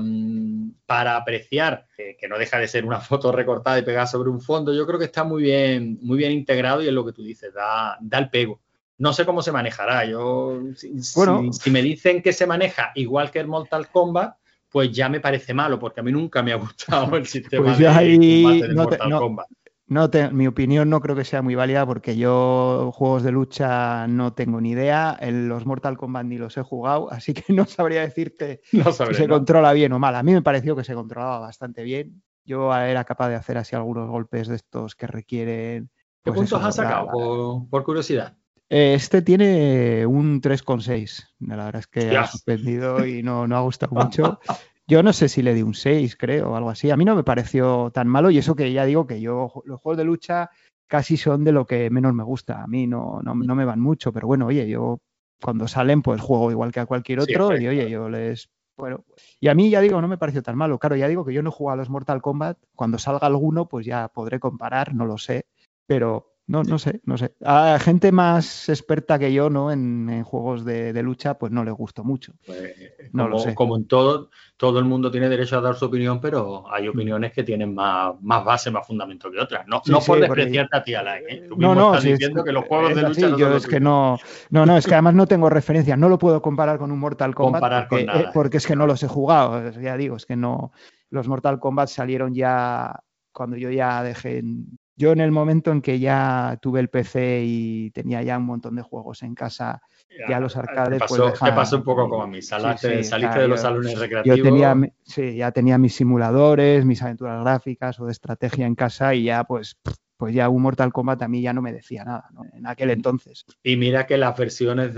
para apreciar, que, que no deja de ser una foto recortada y pegada sobre un fondo, yo creo que está muy bien, muy bien integrado y es lo que tú dices, da, da el pego. No sé cómo se manejará. Yo, si, bueno, si, si me dicen que se maneja igual que el Mortal Kombat, pues ya me parece malo, porque a mí nunca me ha gustado el sistema pues de ahí combate de no Mortal te, no, Kombat. No te, mi opinión no creo que sea muy válida porque yo juegos de lucha no tengo ni idea, en los Mortal Kombat ni los he jugado, así que no sabría decirte no sabré, si se ¿no? controla bien o mal. A mí me pareció que se controlaba bastante bien. Yo era capaz de hacer así algunos golpes de estos que requieren... ¿Qué pues puntos eso, has sacado, la, la... Por, por curiosidad? Este tiene un tres coma seis. La verdad es que yes. ha suspendido y no, no ha gustado mucho. Yo no sé si le di un seis, creo, o algo así. A mí no me pareció tan malo y eso que ya digo que yo los juegos de lucha casi son de lo que menos me gusta. A mí no, no, no me van mucho, pero bueno, oye, yo cuando salen pues juego igual que a cualquier otro sí, y oye, yo les... Bueno, y a mí ya digo, no me pareció tan malo. Claro, ya digo que yo no he jugado a los Mortal Kombat. Cuando salga alguno, pues ya podré comparar, no lo sé. Pero no, no sé, no sé. A gente más experta que yo, ¿no? En, en juegos de, de lucha, pues no les gustó mucho. Pues, no como, lo sé. Como en todo, todo el mundo tiene derecho a dar su opinión, pero hay opiniones mm. que tienen más, más base, más fundamento que otras. No, sí, no sí, por despreciarte porque... a ti, Alain, ¿eh? Tú mismo no, no, estás sí, diciendo es, que los juegos de lucha así, no yo son es que no, no, no, es que además no tengo referencias, no lo puedo comparar con un Mortal Kombat comparar porque, con nada, eh, porque es que no los he jugado, ya digo, es que no, los Mortal Kombat salieron ya cuando yo ya dejé, yo en el momento en que ya tuve el P C y tenía ya un montón de juegos en casa, ya, ya los arcades, te pasó, pues deja, te pasó un poco como a mí, saliste, sí, sí, saliste claro, de los yo, salones recreativos. Yo tenía, sí, ya tenía mis simuladores, mis aventuras gráficas o de estrategia en casa y ya pues, pues ya un Mortal Kombat a mí ya no me decía nada, ¿no? En aquel entonces. Y mira que las versiones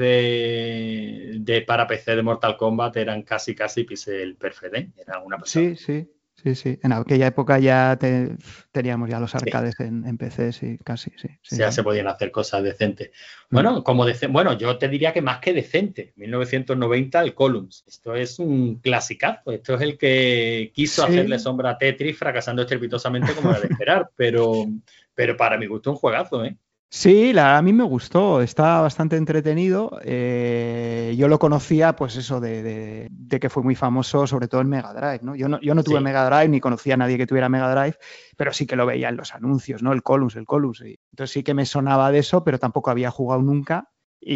de, de para P C de Mortal Kombat eran casi casi pixel perfect, ¿eh? Era una pasada. Sí, sí. Sí, sí. En aquella época ya te, teníamos ya los arcades sí. en, en P C, sí, casi, sí. sí ya sí. se podían hacer cosas decentes. Bueno, mm. como dece bueno, yo te diría que más que decente. mil novecientos noventa, el Columns. Esto es un clasicazo. Esto es el que quiso sí. hacerle sombra a Tetris, fracasando estrepitosamente como era de esperar. Pero, pero para mi gusto, un juegazo, ¿eh? Sí, la, a mí me gustó, está bastante entretenido. Eh, yo lo conocía, pues eso, de, de, de que fue muy famoso, sobre todo en Mega Drive, ¿no? Yo no, yo no tuve sí. Mega Drive ni conocía a nadie que tuviera Mega Drive, pero sí que lo veía en los anuncios, ¿no? El Columns, el Columns. Sí. Entonces sí que me sonaba de eso, pero tampoco había jugado nunca.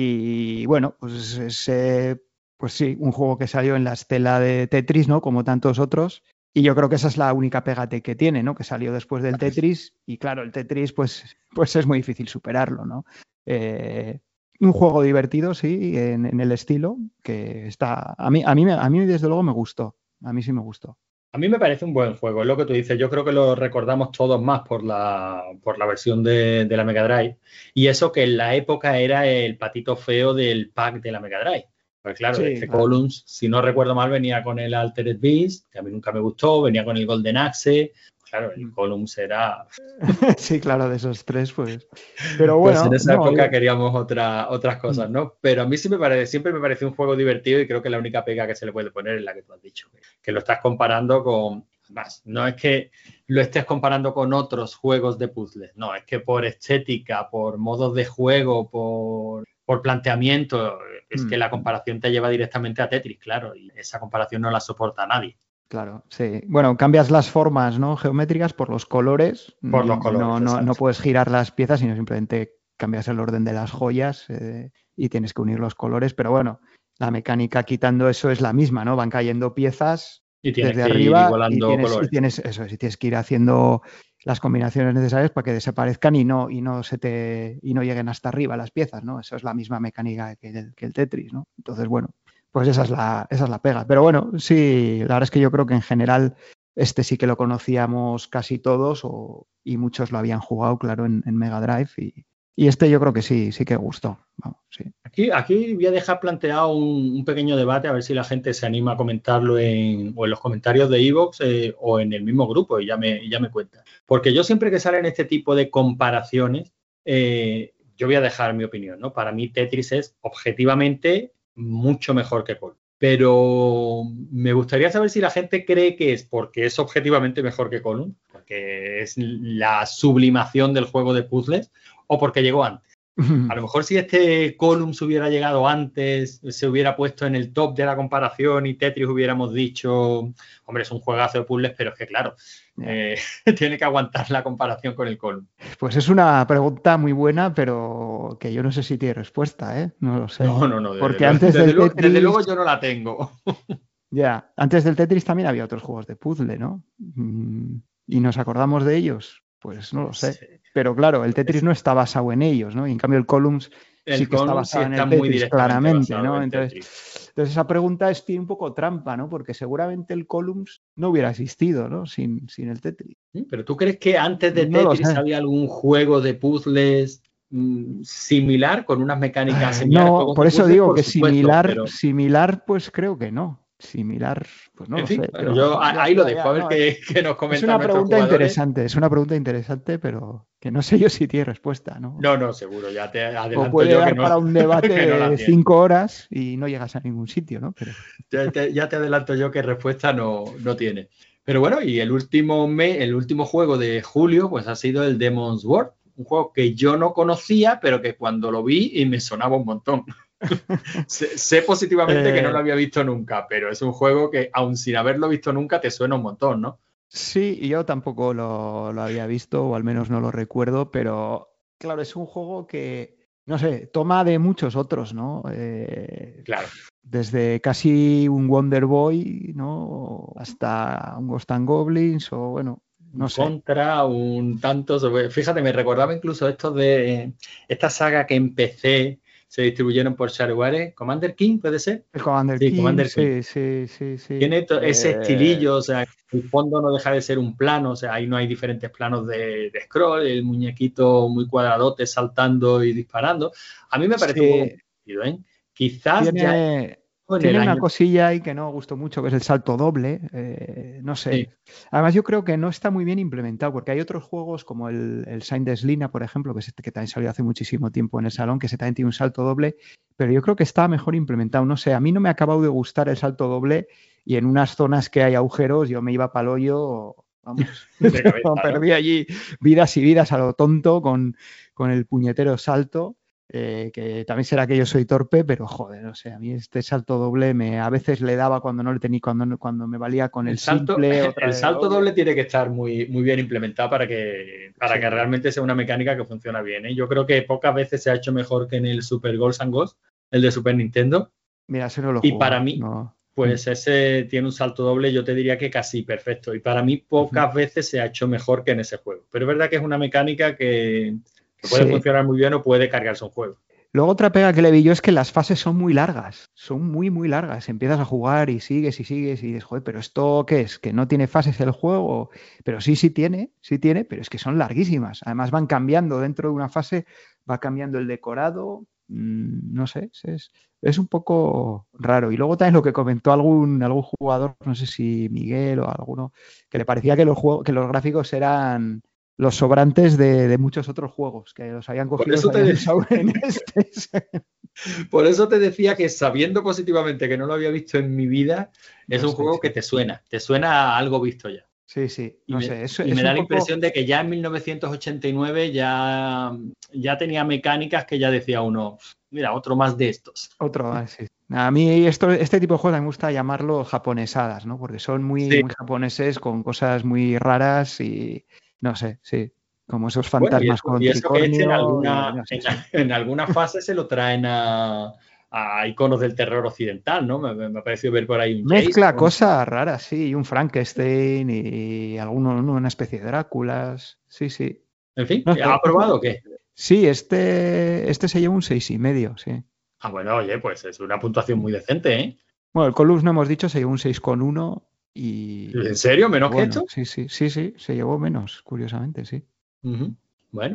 Y bueno, pues es, eh, pues sí, un juego que salió en la estela de Tetris, ¿no? Como tantos otros. Y yo creo que esa es la única pegate que tiene, ¿no? Que salió después del Tetris y claro, el Tetris pues, pues es muy difícil superarlo, ¿no? Eh, un juego divertido, sí, en, en el estilo, que está... A mí, a, mí, a mí desde luego me gustó, a mí sí me gustó. A mí me parece un buen juego, es lo que tú dices. Yo creo que lo recordamos todos más por la, por la versión de, de la Mega Drive. Y eso que en la época era el patito feo del pack de la Mega Drive. Pues claro, sí, este claro. Columns, si no recuerdo mal, venía con el Altered Beast, que a mí nunca me gustó, venía con el Golden Axe. Claro, el Columns era... sí, claro, de esos tres, pues... Pero bueno... Pues en esa no, época yo... queríamos otra, otras cosas, ¿no? Pero a mí sí me parece, siempre me pareció un juego divertido y creo que la única pega que se le puede poner es la que tú has dicho, que lo estás comparando con... Más, no es que lo estés comparando con otros juegos de puzzles, no, es que por estética, por modos de juego, por, por planteamiento, es mm. que la comparación te lleva directamente a Tetris, claro, y esa comparación no la soporta nadie. Claro, sí. Bueno, cambias las formas, ¿no? Geométricas por los colores. Por los colores, no, no, no puedes girar las piezas, sino simplemente cambias el orden de las joyas eh, y tienes que unir los colores. Pero bueno, la mecánica quitando eso es la misma, ¿no? Van cayendo piezas y tienes desde que arriba ir igualando y tienes, colores. Y tienes eso, y tienes que ir haciendo las combinaciones necesarias para que desaparezcan y no, y no se te y no lleguen hasta arriba las piezas, ¿no? Eso es la misma mecánica que el, que el Tetris, ¿no? Entonces, bueno. Pues esa es la, esa es la pega. Pero bueno, sí, la verdad es que yo creo que en general este sí que lo conocíamos casi todos o, y muchos lo habían jugado, claro, en, en Mega Drive y, Y este yo creo que sí, sí que gustó. Vamos, sí. Aquí, aquí voy a dejar planteado un, un pequeño debate, a ver si la gente se anima a comentarlo en, o en los comentarios de iVoox eh, o en el mismo grupo y ya me, y ya me cuenta. Porque yo siempre que salen este tipo de comparaciones, eh, yo voy a dejar mi opinión, ¿no? Para mí Tetris es objetivamente mucho mejor que Columns. Pero me gustaría saber si la gente cree que es porque es objetivamente mejor que Columns, porque es la sublimación del juego de puzzles, o porque llegó antes. A lo mejor si este Columns hubiera llegado antes, se hubiera puesto en el top de la comparación y Tetris hubiéramos dicho, hombre, es un juegazo de puzzles, pero es que claro, eh, tiene que aguantar la comparación con el Columns. Pues es una pregunta muy buena, pero que yo no sé si tiene respuesta, ¿eh? No lo sé. No, no, no. Desde, Porque lo, antes desde, del lo, Tetris... desde luego yo no la tengo. Ya, antes del Tetris también había otros juegos de puzzle, ¿no? Y nos acordamos de ellos, pues no lo sé. Sí. Pero claro, el Tetris no está basado en ellos, ¿no? Y en cambio el Columns el sí que Columns está basado sí en está el Tetris, muy directamente claramente, basado ¿no? en Entonces, Tetris. entonces esa pregunta es tiene un poco trampa, ¿no? Porque seguramente el Columns no hubiera existido, ¿no? Sin, sin el Tetris. ¿Pero tú crees que antes de no Tetris había algún juego de puzzles mmm, similar, con unas mecánicas eh, similares? No, por eso puzzles, digo por que supuesto, similar, pero... similar, pues creo que no. Similar, pues no en lo fin, sé. Bueno, pero, yo ya, ahí ya, lo dejo, ya, a ver no, qué, qué nos comentan es una nuestros pregunta jugadores. interesante, es una pregunta interesante, pero que no sé yo si tiene respuesta, ¿no? No, no, seguro, ya te adelanto o puede yo dar que no, para un debate que no de cinco horas y no llegas a ningún sitio, ¿no? Pero... ya, te, ya te adelanto yo que respuesta no, no tiene. Pero bueno, y el último, mes, el último juego de julio pues ha sido el Demon's World, un juego que yo no conocía, pero que cuando lo vi y me sonaba un montón. sé, sé positivamente eh... que no lo había visto nunca, pero es un juego que, aun sin haberlo visto nunca, te suena un montón, ¿no? Sí, yo tampoco lo, lo había visto, o al menos no lo recuerdo, pero claro, es un juego que, no sé, toma de muchos otros, ¿no? Eh, claro. Desde casi un Wonder Boy, ¿no? Hasta un Ghost and Goblins, o bueno, no sé. Contra, un tanto. Fíjate, me recordaba incluso estos de esta saga que empecé, se distribuyeron por Shareware. ¿Commander King puede ser? El Commander sí, King, Commander sí, King. sí, sí, sí. Tiene ese eh... estilillo, o sea, el fondo no deja de ser un plano, o sea, ahí no hay diferentes planos de, de scroll, el muñequito muy cuadradote saltando y disparando. A mí me parece sí. un juego divertido, ¿eh? Quizás tiene, ya... Tiene una año... cosilla ahí que no gustó mucho, que es el salto doble. Eh, no sé. Sí. Además, yo creo que no está muy bien implementado, porque hay otros juegos como el, el Sign de Slina, por ejemplo, que, es este que también salió hace muchísimo tiempo en el salón, que se también tiene un salto doble, pero yo creo que está mejor implementado. No sé, a mí no me ha acabado de gustar el salto doble y en unas zonas que hay agujeros yo me iba para el hoyo, vamos, cabeza, perdí ¿no? allí vidas y vidas a lo tonto con, con el puñetero salto. Eh, que también será que yo soy torpe, pero joder, no sé, a mí este salto doble me a veces le daba cuando no le tenía, cuando, cuando me valía con el, el salto, simple. Otra el salto doble. doble tiene que estar muy, muy bien implementado para que, para sí. que realmente sea una mecánica que funciona bien, ¿eh? Yo creo que pocas veces se ha hecho mejor que en el Super Ghosts and Ghosts, el de Super Nintendo. Mira, ese no lo Y juego, para mí, no. pues ese tiene un salto doble, yo te diría que casi perfecto. Y para mí pocas uh-huh. veces se ha hecho mejor que en ese juego. Pero es verdad que es una mecánica que... que puede sí. funcionar muy bien o puede cargarse un juego. Luego otra pega que le vi yo es que las fases son muy largas, son muy, muy largas. Empiezas a jugar y sigues y sigues y dices, joder, ¿pero esto qué es? ¿Que no tiene fases el juego? Pero sí, sí tiene, sí tiene, pero es que son larguísimas. Además van cambiando dentro de una fase, va cambiando el decorado, mmm, no sé, es, es un poco raro. Y luego también lo que comentó algún, algún jugador, no sé si Miguel o alguno, que le parecía que los, juegos, que los gráficos eran... los sobrantes de, de muchos otros juegos que los habían cogido Por eso, te habían usado en este. Por eso te decía que sabiendo positivamente que no lo había visto en mi vida, es no un sé, juego sí. que te suena, te suena a algo visto ya. Sí, sí, no y sé. Me, Eso, y es me da un la poco... impresión de que ya en mil novecientos ochenta y nueve ya, ya tenía mecánicas que ya decía uno, mira, otro más de estos. Otro más, sí. A mí esto, este tipo de juegos me gusta llamarlo japonesadas, ¿no? Porque son muy, sí. muy japoneses con cosas muy raras y no sé, sí. Como esos fantasmas bueno, y eso, con y eso tricornio. que este en alguna, y, no sé, en, sí. en alguna fase se lo traen a, a iconos del terror occidental, ¿no? Me, me ha parecido ver por ahí un Mezcla Jason, cosas raras, sí, y un Frankenstein y alguno, una especie de Dráculas, sí, sí. En fin, no, ¿ha aprobado o qué? Sí, este, este se lleva un seis y medio, sí. Ah, bueno, oye, pues es una puntuación muy decente, ¿eh? Bueno, el Columns no hemos dicho, se llevó un seis coma uno y... ¿En serio? ¿Menos bueno, que esto? Sí, sí, sí, sí, se llevó menos, curiosamente, sí. Uh-huh. Bueno,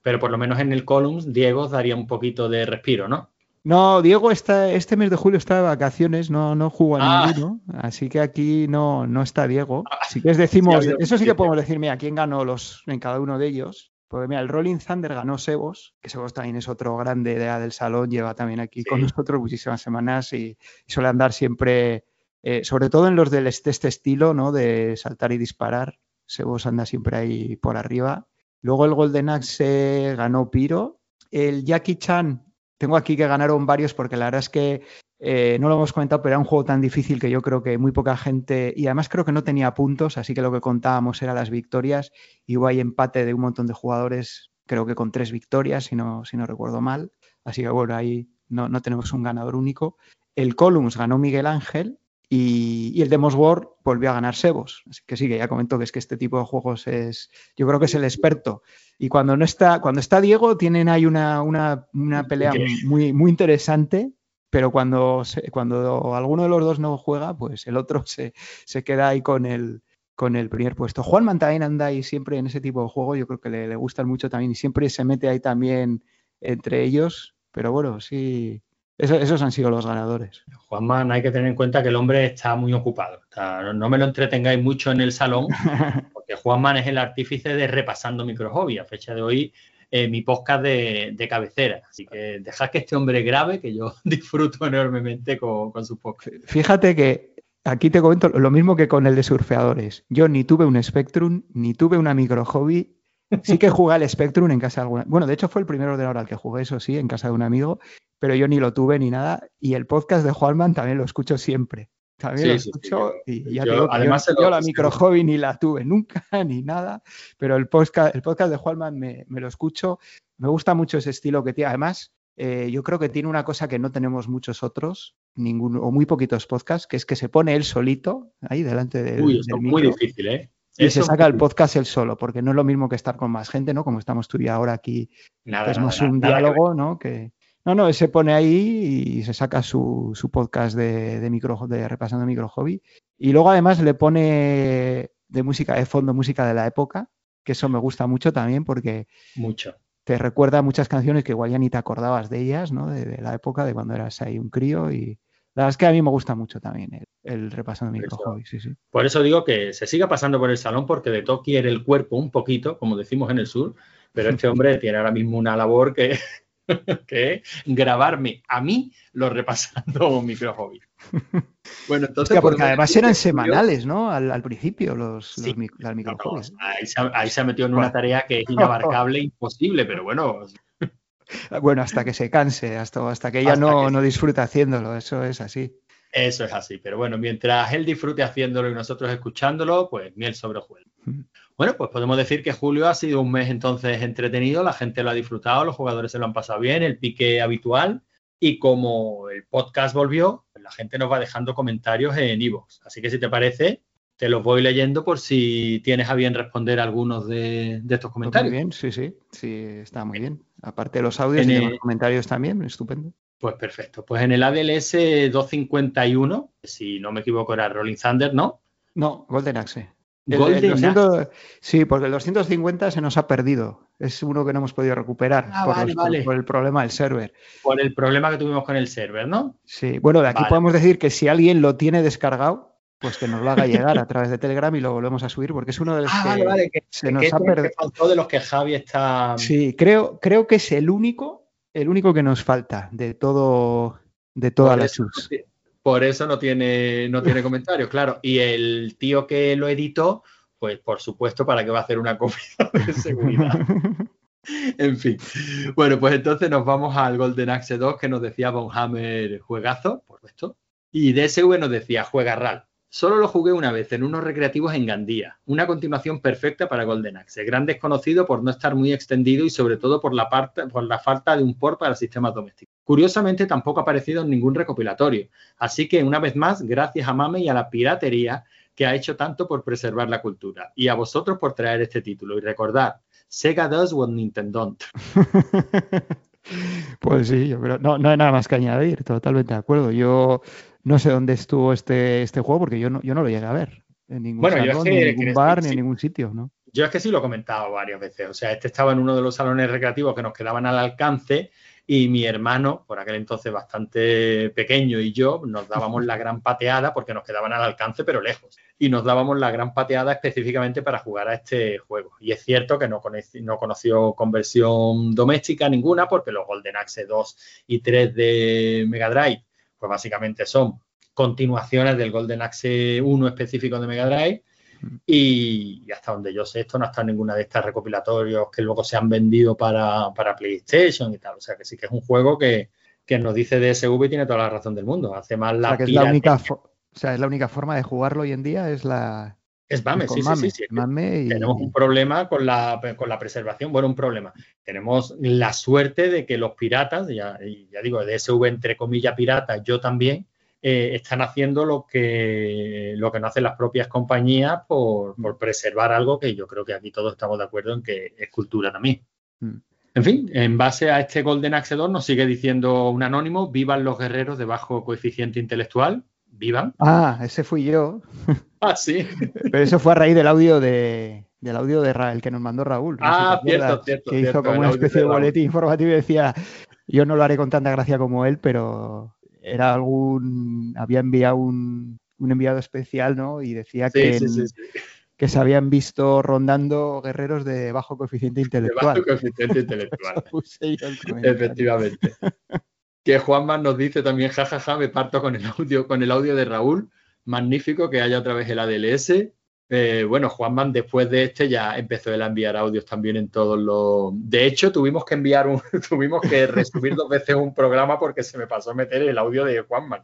pero por lo menos en el Columns Diego os daría un poquito de respiro, ¿no? No, Diego está, este mes de julio está de vacaciones, no, no jugó a Ah, ninguno, así que aquí no, no está Diego. Si quieres decimos, sí, eso sí que podemos decir, mira, quién ganó los en cada uno de ellos. Porque mira, el Rolling Thunder ganó Sebos, que Sebos también es otro grande de, del salón, lleva también aquí sí. con nosotros muchísimas semanas y, y suele andar siempre, eh, sobre todo en los de este, este estilo, ¿no? De saltar y disparar. Sebos anda siempre ahí por arriba. Luego el Golden Axe ganó Piro. El Jackie Chan, tengo aquí que ganaron varios porque la verdad es que eh, no lo hemos comentado, pero era un juego tan difícil que yo creo que muy poca gente, y además creo que no tenía puntos, así que lo que contábamos era las victorias y hubo ahí empate de un montón de jugadores, creo que con tres victorias, si no, si no recuerdo mal. Así que bueno, ahí no, no tenemos un ganador único. El Columns ganó Miguel Ángel y, y el Demos World volvió a ganar Sebos. Así que sí, que ya comentó que es que este tipo de juegos es, yo creo que es el experto. Y cuando no está, cuando está Diego, tienen ahí una, una, una pelea muy, muy interesante. Pero cuando, se, cuando alguno de los dos no juega, pues el otro se, se queda ahí con el, con el primer puesto. Juanman también anda ahí siempre en ese tipo de juego, yo creo que le, le gustan mucho también y siempre se mete ahí también entre ellos, pero bueno, sí, eso, esos han sido los ganadores. Juanman, hay que tener en cuenta que el hombre está muy ocupado, está, no, no me lo entretengáis mucho en el salón, porque Juanman es el artífice de Repasando Microhobby, a fecha de hoy eh, mi podcast de, de cabecera, así que dejad que este hombre grabe, que yo disfruto enormemente con, con sus podcasts. Fíjate que aquí te comento lo mismo que con el de surfeadores. Yo ni tuve un Spectrum, ni tuve una Microhobby. Sí que jugué al Spectrum en casa de alguna. Bueno, de hecho fue el primer ordenador al que jugué, eso sí, en casa de un amigo, pero yo ni lo tuve ni nada. Y el podcast de Juanman también lo escucho siempre. También sí, lo escucho sí, sí, yo, y ya yo, te digo, además yo, lo, yo la Microhobby ni la tuve nunca, ni nada, pero el podcast, el podcast de Juanman me, me lo escucho. Me gusta mucho ese estilo que tiene. Además, Eh, yo creo que tiene una cosa que no tenemos muchos otros, ninguno, o muy poquitos podcasts, que es que se pone él solito ahí delante del, Uy, eso del es micro. Muy difícil, ¿eh? Y eso se saca el podcast él solo, porque no es lo mismo que estar con más gente, ¿no? Como estamos tú y ahora aquí, nada, que es nada, más nada, un nada diálogo, que ¿no? Que no, no, él se pone ahí y se saca su, su podcast de, de, micro, de Repasando Micro Hobby. Y luego además le pone de música de fondo, música de la época, que eso me gusta mucho también porque... Mucho. Te recuerda muchas canciones que igual ya ni te acordabas de ellas, ¿no? De, de la época, de cuando eras ahí un crío. Y la verdad es que a mí me gusta mucho también el, el Repasando Micro Hobby, sí, sí. Por eso digo que se siga pasando por el salón porque de todo quiere el cuerpo un poquito, como decimos en el sur, pero este hombre tiene ahora mismo una labor que, que es grabarme a mí los Repasando Micro Hobby. Bueno, entonces... Hostia, porque además eran semanales, ¿no? Al, al principio, los, sí, los, las micro no, no, ahí, se ha, ahí se ha metido en bueno. una tarea que es inabarcable, imposible, pero bueno... Bueno, hasta que se canse, hasta, hasta que ella hasta no, que no disfruta haciéndolo, eso es así. Eso es así, pero bueno, mientras él disfrute haciéndolo y nosotros escuchándolo, pues miel sobre hojuelas. Mm. Bueno, pues podemos decir que julio ha sido un mes entonces entretenido, la gente lo ha disfrutado, los jugadores se lo han pasado bien, el pique habitual, y como el podcast volvió, la gente nos va dejando comentarios en iVoox. Así que si te parece, te los voy leyendo por si tienes a bien responder algunos de, de estos comentarios. Muy bien, sí, sí, sí, está muy bien. Aparte de los audios en y el... los comentarios también, estupendo. Pues perfecto. Pues en el A D L S doscientos cincuenta y uno, si no me equivoco era Rolling Thunder, ¿no? No, Golden Axe. El, Golden el doscientos, sí, porque el doscientos cincuenta se nos ha perdido. Es uno que no hemos podido recuperar ah, por, vale, los, vale. por, por el problema del server. Por el problema que tuvimos con el server, ¿no? Sí, bueno, de aquí vale. podemos decir que si alguien lo tiene descargado, pues que nos lo haga llegar a través de Telegram y lo volvemos a subir, porque es uno de los ah, que vale, vale, que se nos ha perdido. De los que Javi está... Sí, creo, creo que es el único, el único que nos falta de todo, de todas las chus. Por eso no tiene, no tiene comentarios, claro. Y el tío que lo editó, pues por supuesto, ¿para qué va a hacer una copia de seguridad? En fin. Bueno, pues entonces nos vamos al Golden Axe dos, que nos decía Von Hammer, juegazo, por supuesto. Y D S V nos decía, juega R A L. Solo lo jugué una vez en unos recreativos en Gandía. Una continuación perfecta para Golden Axe. Gran desconocido por no estar muy extendido y sobre todo por la, parte, por la falta de un port para sistemas domésticos. Curiosamente tampoco ha aparecido en ningún recopilatorio. Así que una vez más, gracias a Mame y a la piratería que ha hecho tanto por preservar la cultura. Y a vosotros por traer este título. Y recordad, Sega does what Nintendo don't. Pues sí, yo creo. No, no hay nada más que añadir, totalmente de acuerdo. Yo no sé dónde estuvo este, este juego porque yo no, yo no lo llegué a ver. En ningún bueno, salón, yo es que, ni en ningún bar, sí, ni en ningún sitio, ¿no? Yo es que sí lo he comentado varias veces. O sea, este estaba en uno de los salones recreativos que nos quedaban al alcance y mi hermano, por aquel entonces bastante pequeño, y yo nos dábamos la gran pateada porque nos quedaban al alcance pero lejos. Y nos dábamos la gran pateada específicamente para jugar a este juego. Y es cierto que no, conocí, no conoció conversión doméstica ninguna porque los Golden Axe dos y tres de Mega Drive, pues básicamente son continuaciones del Golden Axe uno específico de Mega Drive. Y, y hasta donde yo sé, esto no está en ninguna de estas recopilatorios que luego se han vendido para, para PlayStation y tal. O sea, que sí que es un juego que, que nos dice D S V y tiene toda la razón del mundo. Hace más la o sea, que es la única fo- o sea, es la única forma de jugarlo hoy en día, es la... Es MAME, sí, Mame, sí, sí, sí. Mame y... Tenemos un problema con la, con la preservación. Bueno, un problema. Tenemos la suerte de que los piratas, ya, y ya digo, D S V entre comillas piratas, yo también, Eh, están haciendo lo que, lo que no hacen las propias compañías por, por preservar algo que yo creo que aquí todos estamos de acuerdo en que es cultura también. Mm. En fin, en base a este Golden Axe dos nos sigue diciendo un anónimo: vivan los guerreros de bajo coeficiente intelectual, vivan. Ah, ese fui yo. Ah, sí. Pero eso fue a raíz del audio de, del audio de Ra, el que nos mandó Raúl. No ah, sé si cierto, cierto. Que cierto, hizo como una especie de, de boletín informativo y decía, yo no lo haré con tanta gracia como él, pero... era algún, había enviado un, un enviado especial, ¿no? Y decía sí, que, sí, en, sí, sí. que se habían visto rondando guerreros de bajo coeficiente intelectual. De bajo coeficiente intelectual. Efectivamente. Que Juanma nos dice también, jajaja, ja, ja, me parto con el audio, con el audio de Raúl. Magnífico que haya otra vez el A D L S. Eh, bueno, Juanman después de este ya empezó él a enviar audios también en todos los... De hecho, tuvimos que enviar un, tuvimos que resubir dos veces un programa porque se me pasó a meter el audio de Juanman.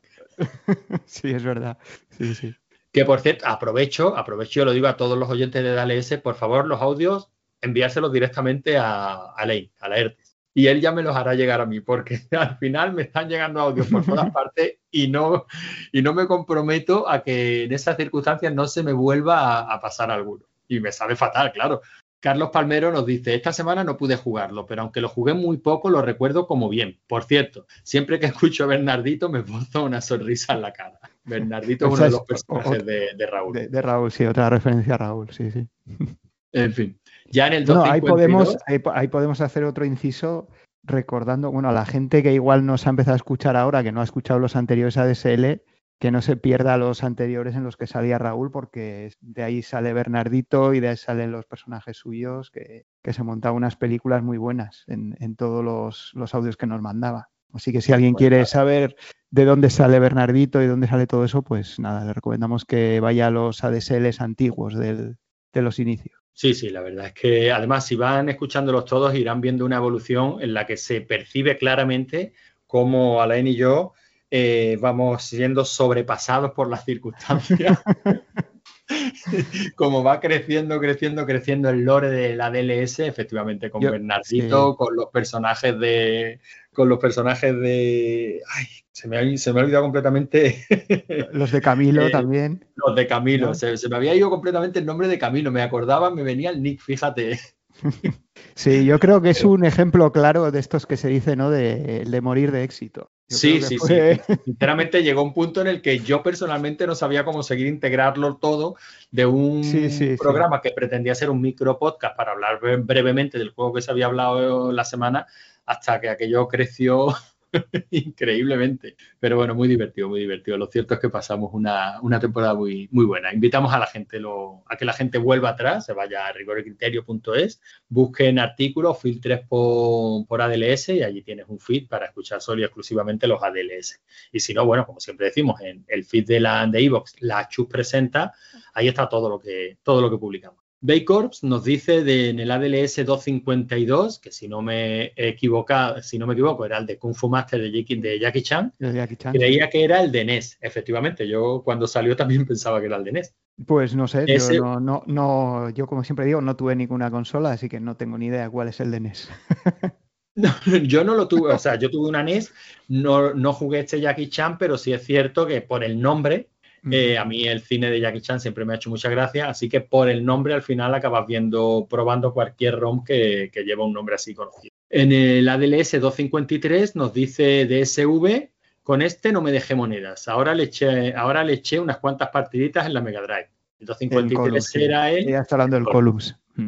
Sí, es verdad. Sí, sí. Que por cierto, aprovecho, aprovecho, yo lo digo a todos los oyentes de D L S, por favor, los audios, enviárselos directamente a, a Lane, a la ERTES. Y él ya me los hará llegar a mí, porque al final me están llegando audios por todas partes y no, y no me comprometo a que en esas circunstancias no se me vuelva a, a pasar alguno. Y me sabe fatal, claro. Carlos Palmero nos dice, esta semana no pude jugarlo, pero aunque lo jugué muy poco, lo recuerdo como bien. Por cierto, siempre que escucho a Bernardito me pongo una sonrisa en la cara. Bernardito es uno de los personajes de, de Raúl. De, de Raúl, sí, otra referencia a Raúl, sí, sí. En fin, ya en el doscientos cincuenta y dos... No, ahí podemos, ahí, ahí podemos hacer otro inciso recordando, bueno, a la gente que igual nos ha empezado a escuchar ahora, que no ha escuchado los anteriores A D S L, que no se pierda los anteriores en los que salía Raúl, porque de ahí sale Bernardito y de ahí salen los personajes suyos, que, que se montaban unas películas muy buenas en, en todos los, los audios que nos mandaba. Así que si alguien quiere saber de dónde sale Bernardito y dónde sale todo eso, pues nada, le recomendamos que vaya a los A D S Ls antiguos del, de los inicios. Sí, sí, la verdad es que además si van escuchándolos todos irán viendo una evolución en la que se percibe claramente cómo Alain y yo eh, vamos siendo sobrepasados por las circunstancias. Como va creciendo, creciendo, creciendo el lore de la D L S, efectivamente con yo, Bernardito, sí. con los personajes de... Con los personajes de... Ay, se me ha, se me ha olvidado completamente. Los de Camilo eh, también. Los de Camilo. ¿No? Se, se me había ido completamente el nombre de Camilo. Me acordaba, me venía el nick, fíjate. Sí, yo creo que es un ejemplo claro de estos que se dice, ¿no? De, de morir de éxito. Yo sí, sí, fue... sí. Sinceramente llegó un punto en el que yo personalmente no sabía cómo seguir integrarlo todo de un sí, sí, programa sí. que pretendía ser un micro podcast para hablar brevemente del juego que se había hablado la semana, hasta que aquello creció increíblemente. Pero bueno, muy divertido, muy divertido. Lo cierto es que pasamos una, una temporada muy, muy buena. Invitamos a la gente lo, a que la gente vuelva atrás, se vaya a rigor y criterio punto es, busquen artículos, filtres por, por A D L S y allí tienes un feed para escuchar solo y exclusivamente los A D L S. Y si no, bueno, como siempre decimos, en el feed de la de iVoox, la Chus presenta, ahí está todo lo que, todo lo que publicamos. Baycorps nos dice de, en el A D L S doscientos cincuenta y dos, que si no me he equivocado, si no me equivoco, era el de Kung Fu Master de Jackie, de Jackie Chan. De Jackie Chan. Creía que era el de N E S, efectivamente. Yo cuando salió también pensaba que era el de N E S. Pues no sé, Ese... yo no, no, no, yo como siempre digo, no tuve ninguna consola, así que no tengo ni idea cuál es el de N E S. No, yo no lo tuve, o sea, yo tuve una N E S, no, no jugué este Jackie Chan, pero sí es cierto que por el nombre, eh, a mí el cine de Jackie Chan siempre me ha hecho mucha gracia, así que por el nombre al final acabas viendo, probando cualquier ROM que, que lleva un nombre así conocido. En el A D L S doscientos cincuenta y tres nos dice D S V, con este no me dejé monedas, ahora le eché, ahora le eché unas cuantas partiditas en la Mega Drive. El doscientos cincuenta y tres Columns, era sí. el... Ya está hablando del Columns. Mm.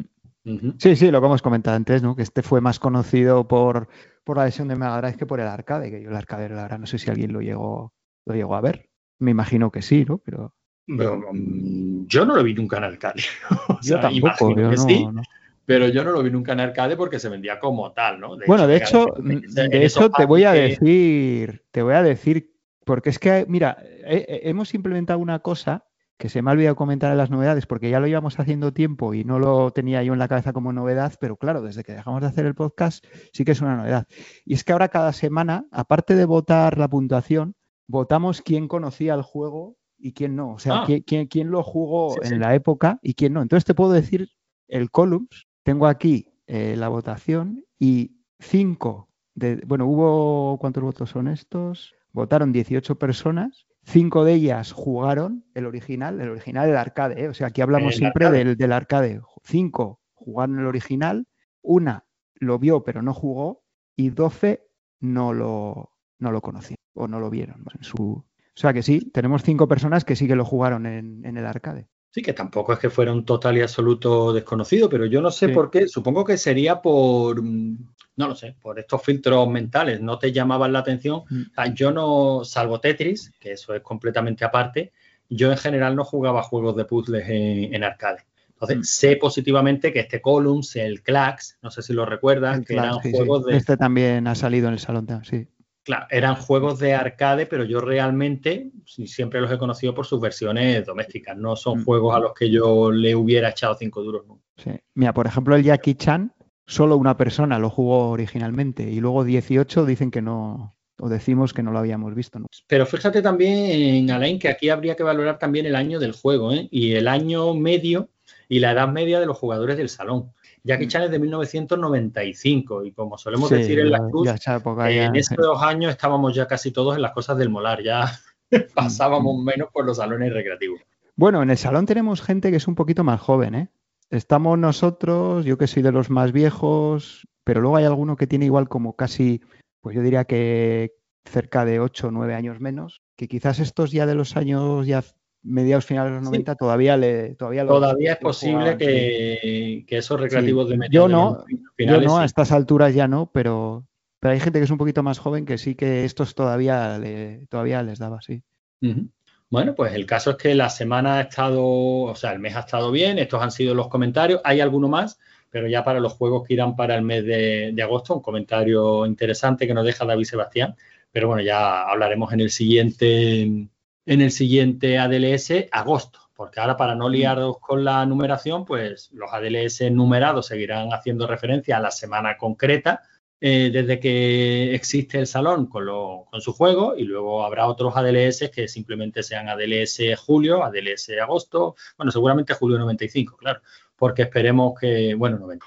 Uh-huh. Sí, sí, lo que hemos comentado antes, ¿no? Que este fue más conocido por, por la versión de Mega Drive que por el arcade, que yo el arcade, la verdad, no sé si alguien lo llegó, lo llegó a ver. Me imagino que sí, ¿no? Pero Pero, um, yo no lo vi nunca en arcade. O yo sea, tampoco, imagino yo que sí, no, no. pero yo no lo vi nunca en arcade porque se vendía como tal, ¿no? De Bueno, hecho, de Mega hecho, Drive, en de esos hecho te voy packs a que... decir, te voy a decir, porque es que, mira, he- he- hemos implementado una cosa que se me ha olvidado comentar en las novedades, porque ya lo íbamos haciendo tiempo y no lo tenía yo en la cabeza como novedad, pero claro, desde que dejamos de hacer el podcast sí que es una novedad. Y es que ahora cada semana, aparte de votar la puntuación, votamos quién conocía el juego y quién no, o sea, Ah, quién, quién, quién lo sí, jugó sí. en la época y quién no. Entonces te puedo decir el Columns, tengo aquí eh, la votación y cinco, de, bueno, hubo, ¿cuántos votos son estos? Votaron dieciocho personas, cinco de ellas jugaron el original, el original del arcade, ¿eh? O sea, aquí hablamos El siempre arcade. del, del arcade. Cinco jugaron el original, una lo vio pero no jugó y doce no lo, no lo conocían o no lo vieron, ¿no? En su... O sea que sí, tenemos cinco personas que sí que lo jugaron en, en el arcade. Sí, que tampoco es que fuera un total y absoluto desconocido, pero yo no sé Sí. por qué. Supongo que sería por, mm, no lo sé, por estos filtros mentales. No te llamaban la atención. O Mm. sea, yo no, salvo Tetris, que eso es completamente aparte, yo en general no jugaba juegos de puzzles en, en arcade. Entonces, Mm. sé positivamente que este Columns, el Clax, no sé si lo recuerdas, El que eran Clash, sí, sí. juegos de, Este también ha salido en el salón, sí. claro, eran juegos de arcade, pero yo realmente siempre los he conocido por sus versiones domésticas. No son Mm. juegos a los que yo le hubiera echado cinco duros nunca. Sí. Mira, por ejemplo, el Jackie Chan, solo una persona lo jugó originalmente y luego dieciocho dicen que no, o decimos que no lo habíamos visto, ¿no? Pero fíjate también, Alain, que aquí habría que valorar también el año del juego, ¿eh? Y el año medio y la edad media de los jugadores del salón. Jackie Chan es de mil novecientos noventa y cinco y como solemos Sí, decir en la ya, Cruz, ya esa época en ya. esos años estábamos ya casi todos en las cosas del molar, ya pasábamos menos por los salones recreativos. Bueno, en el salón tenemos gente que es un poquito más joven, ¿eh? Estamos nosotros, yo que soy de los más viejos, pero luego hay alguno que tiene igual como casi, pues yo diría que cerca de ocho o nueve años menos, que quizás estos ya de los años ya mediados finales de los Sí, noventa todavía le todavía los, todavía es los posible jugaban, sí. que, que esos Sí, recreativos de yo mediados de los no, noventa yo finales no, a sí. estas alturas ya no, pero, pero hay gente que es un poquito más joven que sí que estos todavía le, todavía les daba, sí. Uh-huh. Bueno, pues el caso es que la semana ha estado, o sea, el mes ha estado bien, estos han sido los comentarios, hay alguno más, pero ya para los juegos que irán para el mes de, de agosto, un comentario interesante que nos deja David Sebastián, pero bueno, ya hablaremos en el siguiente, en el siguiente A D L S agosto, porque ahora para no liaros con la numeración, pues los A D L S numerados seguirán haciendo referencia a la semana concreta, Eh, desde que existe el salón con, lo, con su juego, y luego habrá otros A D L S que simplemente sean A D L S julio, A D L S agosto, bueno, seguramente julio noventa y cinco, claro, porque esperemos que, bueno, noventa,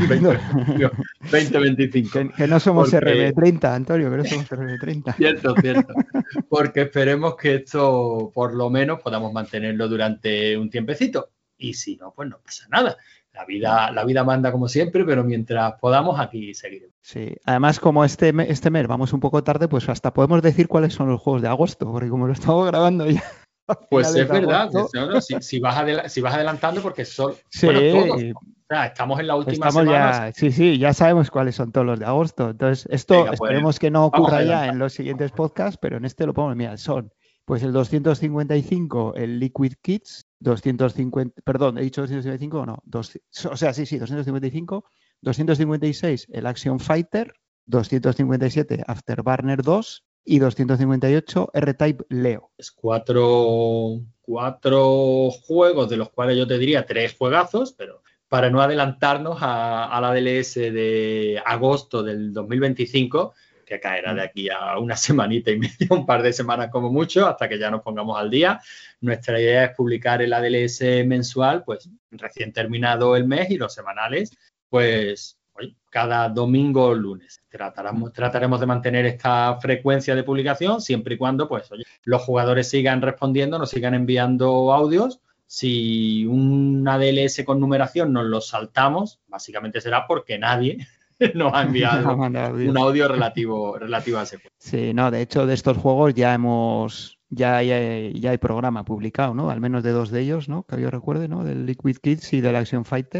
veinte veinticinco. Que, que no somos porque, R B treinta, Antonio, que no somos R B treinta. Cierto, cierto, porque esperemos que esto por lo menos podamos mantenerlo durante un tiempecito, y si no, pues no pasa nada. La vida, la vida manda como siempre, pero mientras podamos, aquí seguiremos. Sí, además como este, este mes vamos un poco tarde, pues hasta podemos decir cuáles son los juegos de agosto, porque como lo estamos grabando ya a Pues finales es de verdad, agosto. no, no, si, si, vas adel- si vas adelantando, porque son, Sí, bueno, todos, o sea, estamos en la última estamos semana. O sea, ya, sí, sí, ya sabemos cuáles son todos los de agosto. Entonces, esto venga, pues esperemos que no vamos ocurra ya adelantando. en los siguientes podcasts, pero en este lo podemos mirar. Son, pues el doscientos cincuenta y cinco, el Liquid Kids, doscientos cincuenta, perdón, he dicho doscientos cincuenta y cinco o no, dos, o sea, sí, sí, doscientos cincuenta y cinco, doscientos cincuenta y seis, el Action Fighter, doscientos cincuenta y siete, Afterburner dos y doscientos cincuenta y ocho, R-Type Leo. Es cuatro, cuatro juegos, de los cuales yo te diría tres juegazos, pero para no adelantarnos a, a la D L S de agosto del dos mil veinticinco, que caerá de aquí a una semanita y media, un par de semanas como mucho, hasta que ya nos pongamos al día. Nuestra idea es publicar el A D L S mensual, pues recién terminado el mes, y los semanales, pues oye, cada domingo o lunes. Trataremos, trataremos de mantener esta frecuencia de publicación siempre y cuando, pues, oye, los jugadores sigan respondiendo, nos sigan enviando audios. Si un A D L S con numeración nos lo saltamos, básicamente será porque nadie nos ha enviado un audio relativo, relativo a ese juego. Sí, no, de hecho de estos juegos ya hemos, ya hay, ya hay programa publicado, ¿no? Al menos de dos de ellos, ¿no? Que yo recuerde, ¿no? Del Liquid Kids y del Action Fighter.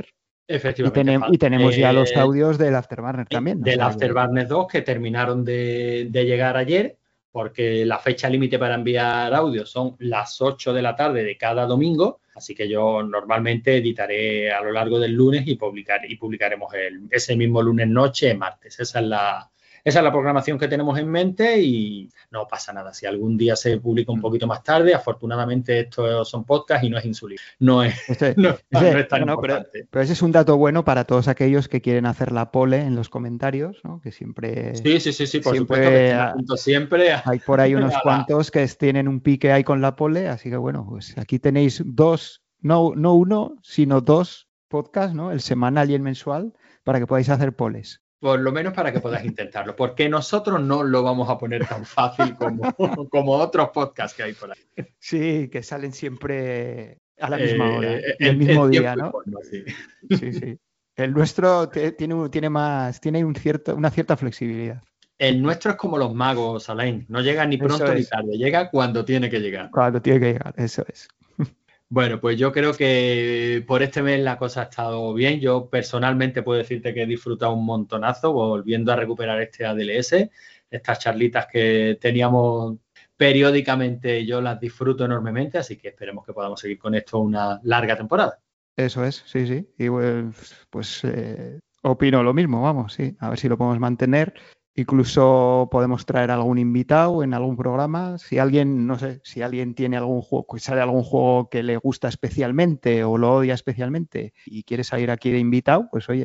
Efectivamente. Y, tenem, y tenemos ya los audios del Afterburner eh, también. Del Afterburner dos que terminaron de, de llegar ayer, porque la fecha límite para enviar audios son las ocho de la tarde de cada domingo, así que yo normalmente editaré a lo largo del lunes y, publicar, y publicaremos el, ese mismo lunes noche, martes. Esa es la... Esa es la programación que tenemos en mente y no pasa nada. Si algún día se publica un poquito más tarde, afortunadamente estos son podcasts y no es insulino. No es, Este, no, ese, no es tan no, importante. Pero, pero ese es un dato bueno para todos aquellos que quieren hacer la pole en los comentarios, ¿no? Que siempre... Sí, sí, sí, sí, por siempre supuesto que estén atentos siempre. A, hay por ahí unos a, cuantos que tienen un pique ahí con la pole, así que bueno, pues aquí tenéis dos, no, no uno, sino dos podcasts, ¿no? El semanal y el mensual, para que podáis hacer poles. Por lo menos para que podáis intentarlo, porque nosotros no lo vamos a poner tan fácil como, como otros podcasts que hay por ahí. Sí, que salen siempre a la misma eh, hora, eh, y el mismo día, ¿no? Forma, sí. Sí, sí. El nuestro te, tiene, tiene más, tiene un cierto, una cierta flexibilidad. El nuestro es como los magos, Alain. No llega ni pronto ni tarde, llega cuando tiene que llegar. Cuando tiene que llegar, eso es. Bueno, pues yo creo que por este mes la cosa ha estado bien. Yo personalmente puedo decirte que he disfrutado un montonazo volviendo a recuperar este A D L S. Estas charlitas que teníamos periódicamente yo las disfruto enormemente, así que esperemos que podamos seguir con esto una larga temporada. Eso es, sí, sí. Y pues, pues eh, opino lo mismo, vamos, sí. A ver si lo podemos mantener. Incluso podemos traer algún invitado en algún programa. Si alguien, no sé, si alguien tiene algún juego, sale algún juego que le gusta especialmente o lo odia especialmente y quiere salir aquí de invitado, pues oye.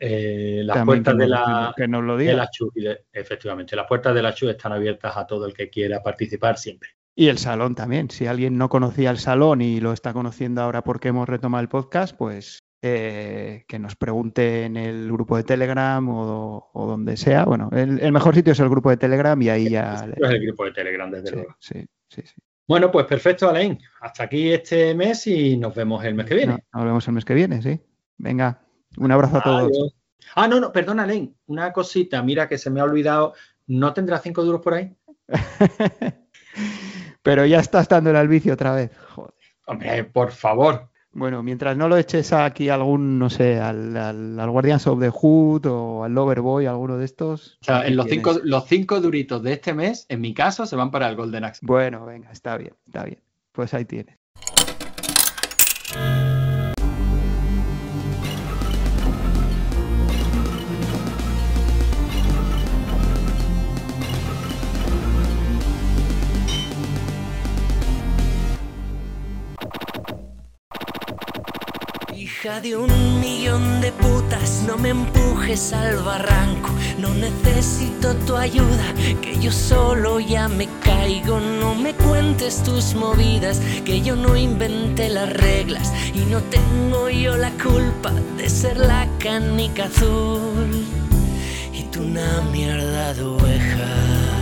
Eh, las puertas que de nos, la, que nos lo de la Chu, efectivamente, las puertas de la Chu están abiertas a todo el que quiera participar siempre. Y el salón también. Si alguien no conocía el salón y lo está conociendo ahora porque hemos retomado el podcast, pues eh, que nos pregunte en el grupo de Telegram o, o donde sea. Bueno, el, el mejor sitio es el grupo de Telegram y ahí ya... Es el grupo de Telegram, desde sí, luego. Sí, sí, sí. Bueno, pues perfecto, Alain. Hasta aquí este mes y nos vemos el mes que viene. No, nos vemos el mes que viene, sí. Venga, un abrazo a todos. Adiós. Ah, no, no, perdona, Alain. Una cosita, mira que se me ha olvidado. ¿No tendrás cinco duros por ahí? Pero ya estás dándole al vicio otra vez. Joder. Hombre, por favor. Bueno, mientras no lo eches aquí a algún, no sé, al, al, al Guardians of the Hood o al Loverboy, alguno de estos. O sea, en los cinco, los cinco duritos de este mes, en mi caso, se van para el Golden Axe. Bueno, venga, está bien, está bien. Pues ahí tienes. Hija de un millón de putas, no me empujes al barranco. No necesito tu ayuda, que yo solo ya me caigo. No me cuentes tus movidas, que yo no inventé las reglas. Y no tengo yo la culpa de ser la canica azul y tú una mierda de oveja.